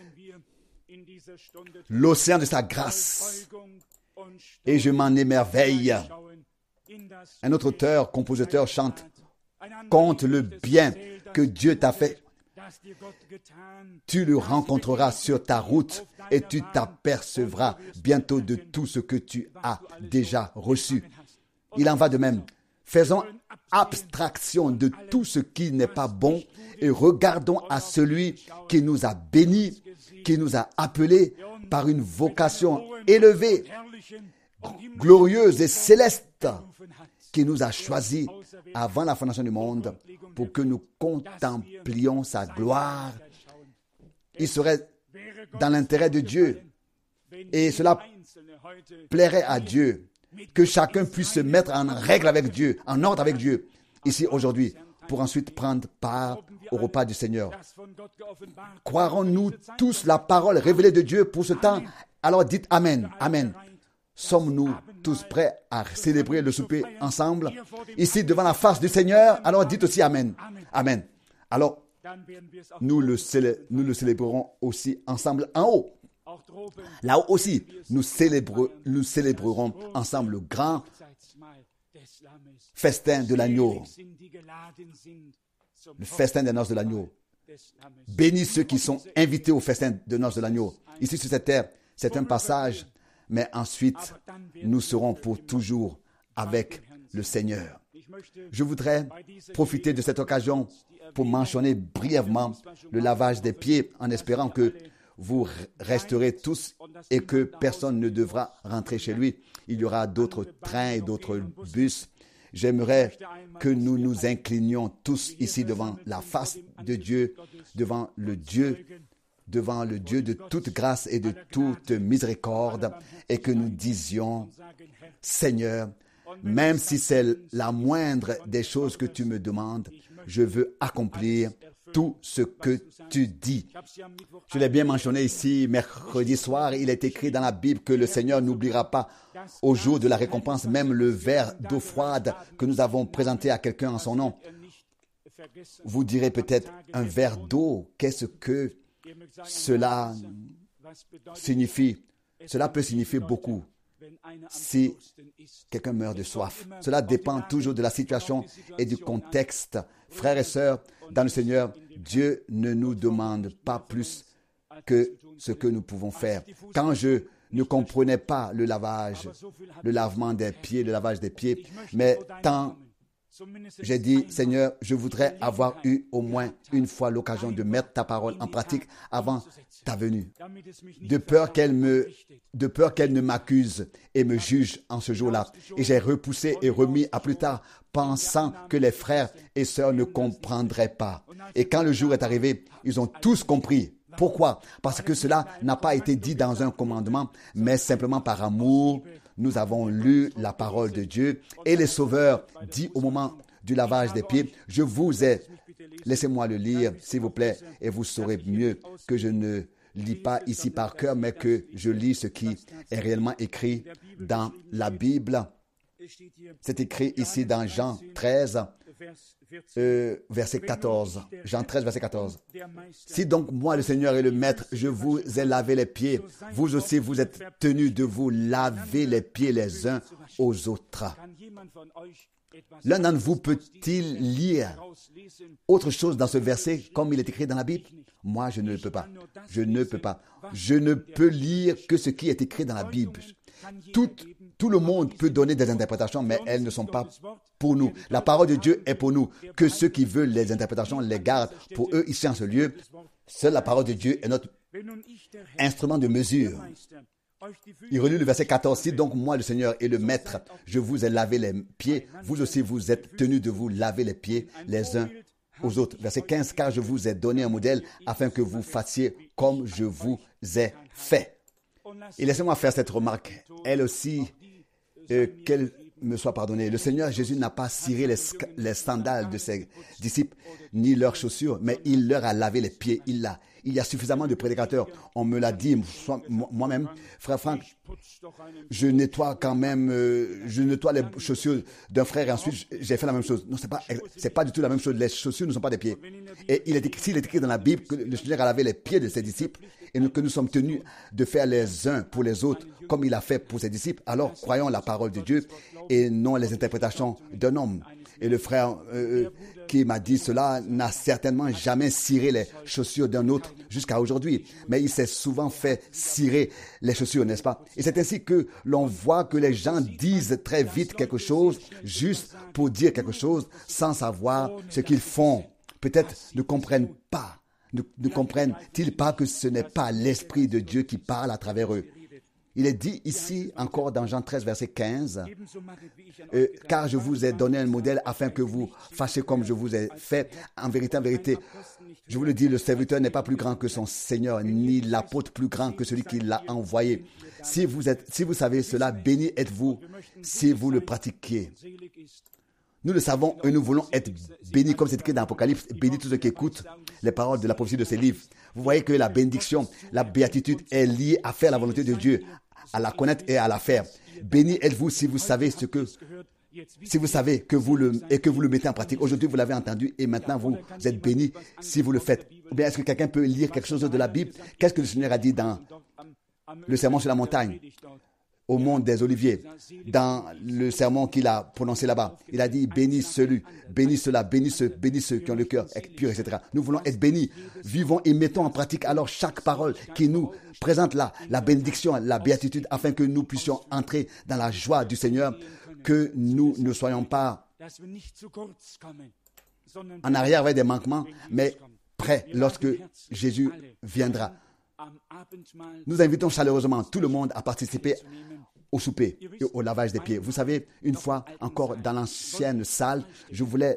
l'océan de sa grâce et je m'en émerveille. Un autre auteur, compositeur chante, compte le bien que Dieu t'a fait. Tu le rencontreras sur ta route et tu t'apercevras bientôt de tout ce que tu as déjà reçu. Il en va de même. Faisons abstraction de tout ce qui n'est pas bon et regardons à celui qui nous a bénis, qui nous a appelés par une vocation élevée, glorieuse et céleste, qui nous a choisis avant la fondation du monde pour que nous contemplions sa gloire. Il serait dans l'intérêt de Dieu et cela plairait à Dieu que chacun puisse se mettre en règle avec Dieu, en ordre avec Dieu, ici aujourd'hui, pour ensuite prendre part au repas du Seigneur. Croirons-nous tous la parole révélée de Dieu pour ce temps? Alors dites Amen, Amen. Sommes-nous tous prêts à célébrer le souper ensemble, ici devant la face du Seigneur? Alors dites aussi Amen, Amen. Alors, nous le célébrerons aussi ensemble en haut. Là-haut aussi, nous célébrerons ensemble le grand festin de l'agneau, le festin des noces de l'agneau. Bénis ceux qui sont invités au festin des noces de l'agneau. Ici sur cette terre, c'est un passage, mais ensuite, nous serons pour toujours avec le Seigneur. Je voudrais profiter de cette occasion pour mentionner brièvement le lavage des pieds en espérant que vous resterez tous et que personne ne devra rentrer chez lui. Il y aura d'autres trains et d'autres bus. J'aimerais que nous nous inclinions tous ici devant la face de Dieu, devant le Dieu de toute grâce et de toute miséricorde, et que nous disions, Seigneur, même si c'est la moindre des choses que tu me demandes, je veux accomplir tout ce que tu dis. Je l'ai bien mentionné ici, mercredi soir, il est écrit dans la Bible que le Seigneur n'oubliera pas au jour de la récompense, même le verre d'eau froide que nous avons présenté à quelqu'un en son nom. Vous direz peut-être, un verre d'eau, qu'est-ce que cela signifie? Cela peut signifier beaucoup si quelqu'un meurt de soif. Cela dépend toujours de la situation et du contexte. Frères et sœurs, dans le Seigneur, Dieu ne nous demande pas plus que ce que nous pouvons faire. Quand je ne comprenais pas le lavement des pieds, le lavage des pieds, mais tant j'ai dit, Seigneur, je voudrais avoir eu au moins une fois l'occasion de mettre ta parole en pratique avant ta venue, de peur qu'elle ne m'accuse et me juge en ce jour-là. Et j'ai repoussé et remis à plus tard, pensant que les frères et sœurs ne comprendraient pas. Et quand le jour est arrivé, ils ont tous compris. Pourquoi? Parce que cela n'a pas été dit dans un commandement, mais simplement par amour. Nous avons lu la parole de Dieu et les sauveurs dit au moment du lavage des pieds. Je vous ai, laissez-moi le lire, s'il vous plaît, et vous saurez mieux que je ne lis pas ici par cœur, mais que je lis ce qui est réellement écrit dans la Bible. C'est écrit ici dans Jean 13, verset 14. Jean 13, verset 14. Si donc moi, le Seigneur et le Maître, je vous ai lavé les pieds, vous aussi vous êtes tenus de vous laver les pieds les uns aux autres. L'un d'entre vous peut-il lire autre chose dans ce verset comme il est écrit dans la Bible? Moi, je ne le peux pas. Je ne peux pas. Je ne peux lire que ce qui est écrit dans la Bible. Tout le monde peut donner des interprétations, mais elles ne sont pas pour nous. La parole de Dieu est pour nous. Que ceux qui veulent les interprétations les gardent pour eux ici en ce lieu. Seule la parole de Dieu est notre instrument de mesure. Il relit le verset 14. Si donc moi, le Seigneur et le Maître, je vous ai lavé les pieds, vous aussi vous êtes tenus de vous laver les pieds les uns aux autres. Verset 15. Car je vous ai donné un modèle afin que vous fassiez comme je vous ai fait. Et laissez-moi faire cette remarque, elle aussi, qu'elle me soit pardonnée. Le Seigneur Jésus n'a pas ciré les sandales de ses disciples, ni leurs chaussures, mais il leur a lavé les pieds. Il y a suffisamment de prédicateurs. On me l'a dit, moi-même, frère Franck, je nettoie quand même, je nettoie les chaussures d'un frère et ensuite j'ai fait la même chose. Non, c'est pas du tout la même chose. Les chaussures ne sont pas des pieds. Et s'il est écrit dans la Bible que le Seigneur a lavé les pieds de ses disciples et que nous sommes tenus de faire les uns pour les autres comme il a fait pour ses disciples, alors croyons la parole de Dieu et non les interprétations d'un homme. Et le frère qui m'a dit cela n'a certainement jamais ciré les chaussures d'un autre jusqu'à aujourd'hui. Mais il s'est souvent fait cirer les chaussures, n'est-ce pas? Et c'est ainsi que l'on voit que les gens disent très vite quelque chose, juste pour dire quelque chose, sans savoir ce qu'ils font. Peut-être ne comprennent pas. Ne comprennent-ils pas que ce n'est pas l'Esprit de Dieu qui parle à travers eux? Il est dit ici, encore dans Jean 13, verset 15, « Car je vous ai donné un modèle afin que vous fassiez comme je vous ai fait. En vérité, je vous le dis, le serviteur n'est pas plus grand que son Seigneur, ni l'apôtre plus grand que celui qui l'a envoyé. Si vous savez cela, béni êtes-vous si vous le pratiquiez. » Nous le savons et nous voulons être bénis, comme c'est écrit dans l'Apocalypse, bénis tous ceux qui écoutent les paroles de la prophétie de ces livres. Vous voyez que la bénédiction, la béatitude est liée à faire la volonté de Dieu, à la connaître et à la faire. Bénis êtes-vous si vous savez que vous le mettez en pratique. Aujourd'hui, vous l'avez entendu et maintenant vous êtes bénis si vous le faites. Ou bien est-ce que quelqu'un peut lire quelque chose de la Bible? Qu'est-ce que le Seigneur a dit dans le sermon sur la montagne? Au mont des Oliviers, dans le sermon qu'il a prononcé là-bas. Il a dit, bénis celui, bénis cela, bénis ceux qui ont le cœur pur, etc. Nous voulons être bénis. Vivons et mettons en pratique alors chaque parole qui nous présente la bénédiction, la béatitude, afin que nous puissions entrer dans la joie du Seigneur, que nous ne soyons pas en arrière avec des manquements, mais prêts lorsque Jésus viendra. Nous invitons chaleureusement tout le monde à participer au souper et au lavage des pieds. Vous savez, une fois encore dans l'ancienne salle, je voulais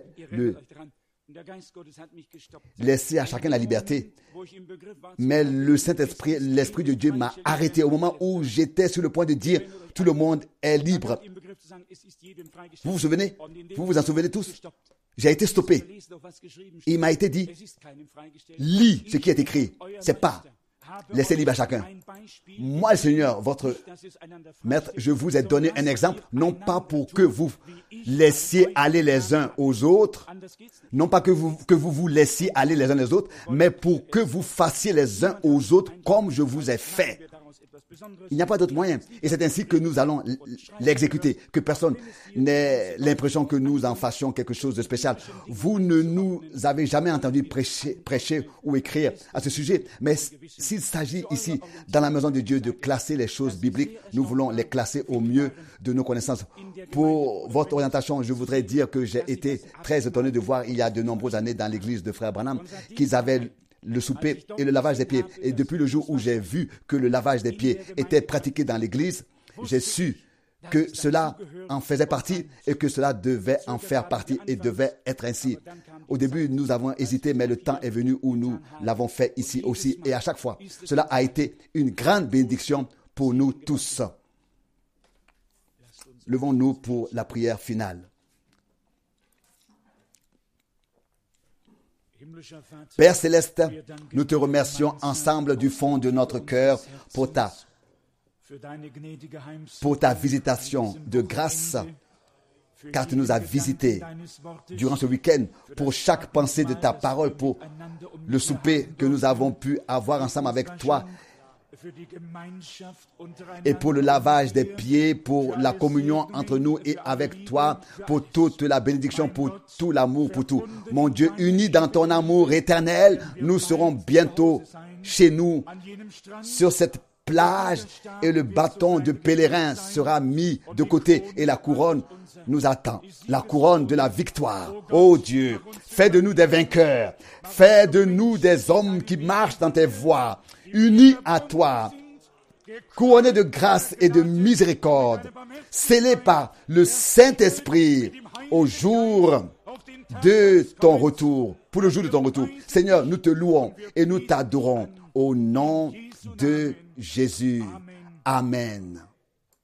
laisser à chacun la liberté. Mais le Saint-Esprit, l'Esprit de Dieu m'a arrêté au moment où j'étais sur le point de dire « Tout le monde est libre ». Vous vous souvenez? Vous vous en souvenez tous? J'ai été stoppé. Il m'a été dit « Lis ce qui est écrit ». C'est pas laissez libre à chacun. Moi, le Seigneur, votre Maître, je vous ai donné un exemple, non pas pour que vous laissiez aller les uns aux autres, non pas que vous laissiez aller les uns les autres, mais pour que vous fassiez les uns aux autres comme je vous ai fait. Il n'y a pas d'autre moyen. Et c'est ainsi que nous allons l'exécuter, que personne n'ait l'impression que nous en fassions quelque chose de spécial. Vous ne nous avez jamais entendu prêcher ou écrire à ce sujet, mais s'il s'agit ici, dans la maison de Dieu, de classer les choses bibliques, nous voulons les classer au mieux de nos connaissances. Pour votre orientation, je voudrais dire que j'ai été très étonné de voir il y a de nombreuses années dans l'église de Frère Branham qu'ils avaient le souper et le lavage des pieds. Et depuis le jour où j'ai vu que le lavage des pieds était pratiqué dans l'église, j'ai su que cela en faisait partie et que cela devait en faire partie et devait être ainsi. Au début, nous avons hésité, mais le temps est venu où nous l'avons fait ici aussi. Et à chaque fois, cela a été une grande bénédiction pour nous tous. Levons-nous pour la prière finale. Père Céleste, nous te remercions ensemble du fond de notre cœur pour ta visitation de grâce, car tu nous as visités durant ce week-end pour chaque pensée de ta parole, pour le souper que nous avons pu avoir ensemble avec toi et pour le lavage des pieds, pour la communion entre nous et avec toi, pour toute la bénédiction, pour tout l'amour, pour tout. Mon Dieu, unis dans ton amour éternel, nous serons bientôt chez nous, sur cette plage, et le bâton de pèlerin sera mis de côté et la couronne nous attend, la couronne de la victoire. Oh Dieu, fais de nous des vainqueurs, fais de nous des hommes qui marchent dans tes voies, unis à toi, couronnés de grâce et de miséricorde, scellés par le Saint-Esprit au jour de ton retour, pour le jour de ton retour. Seigneur, nous te louons et nous t'adorons au nom de Jésus. Amen.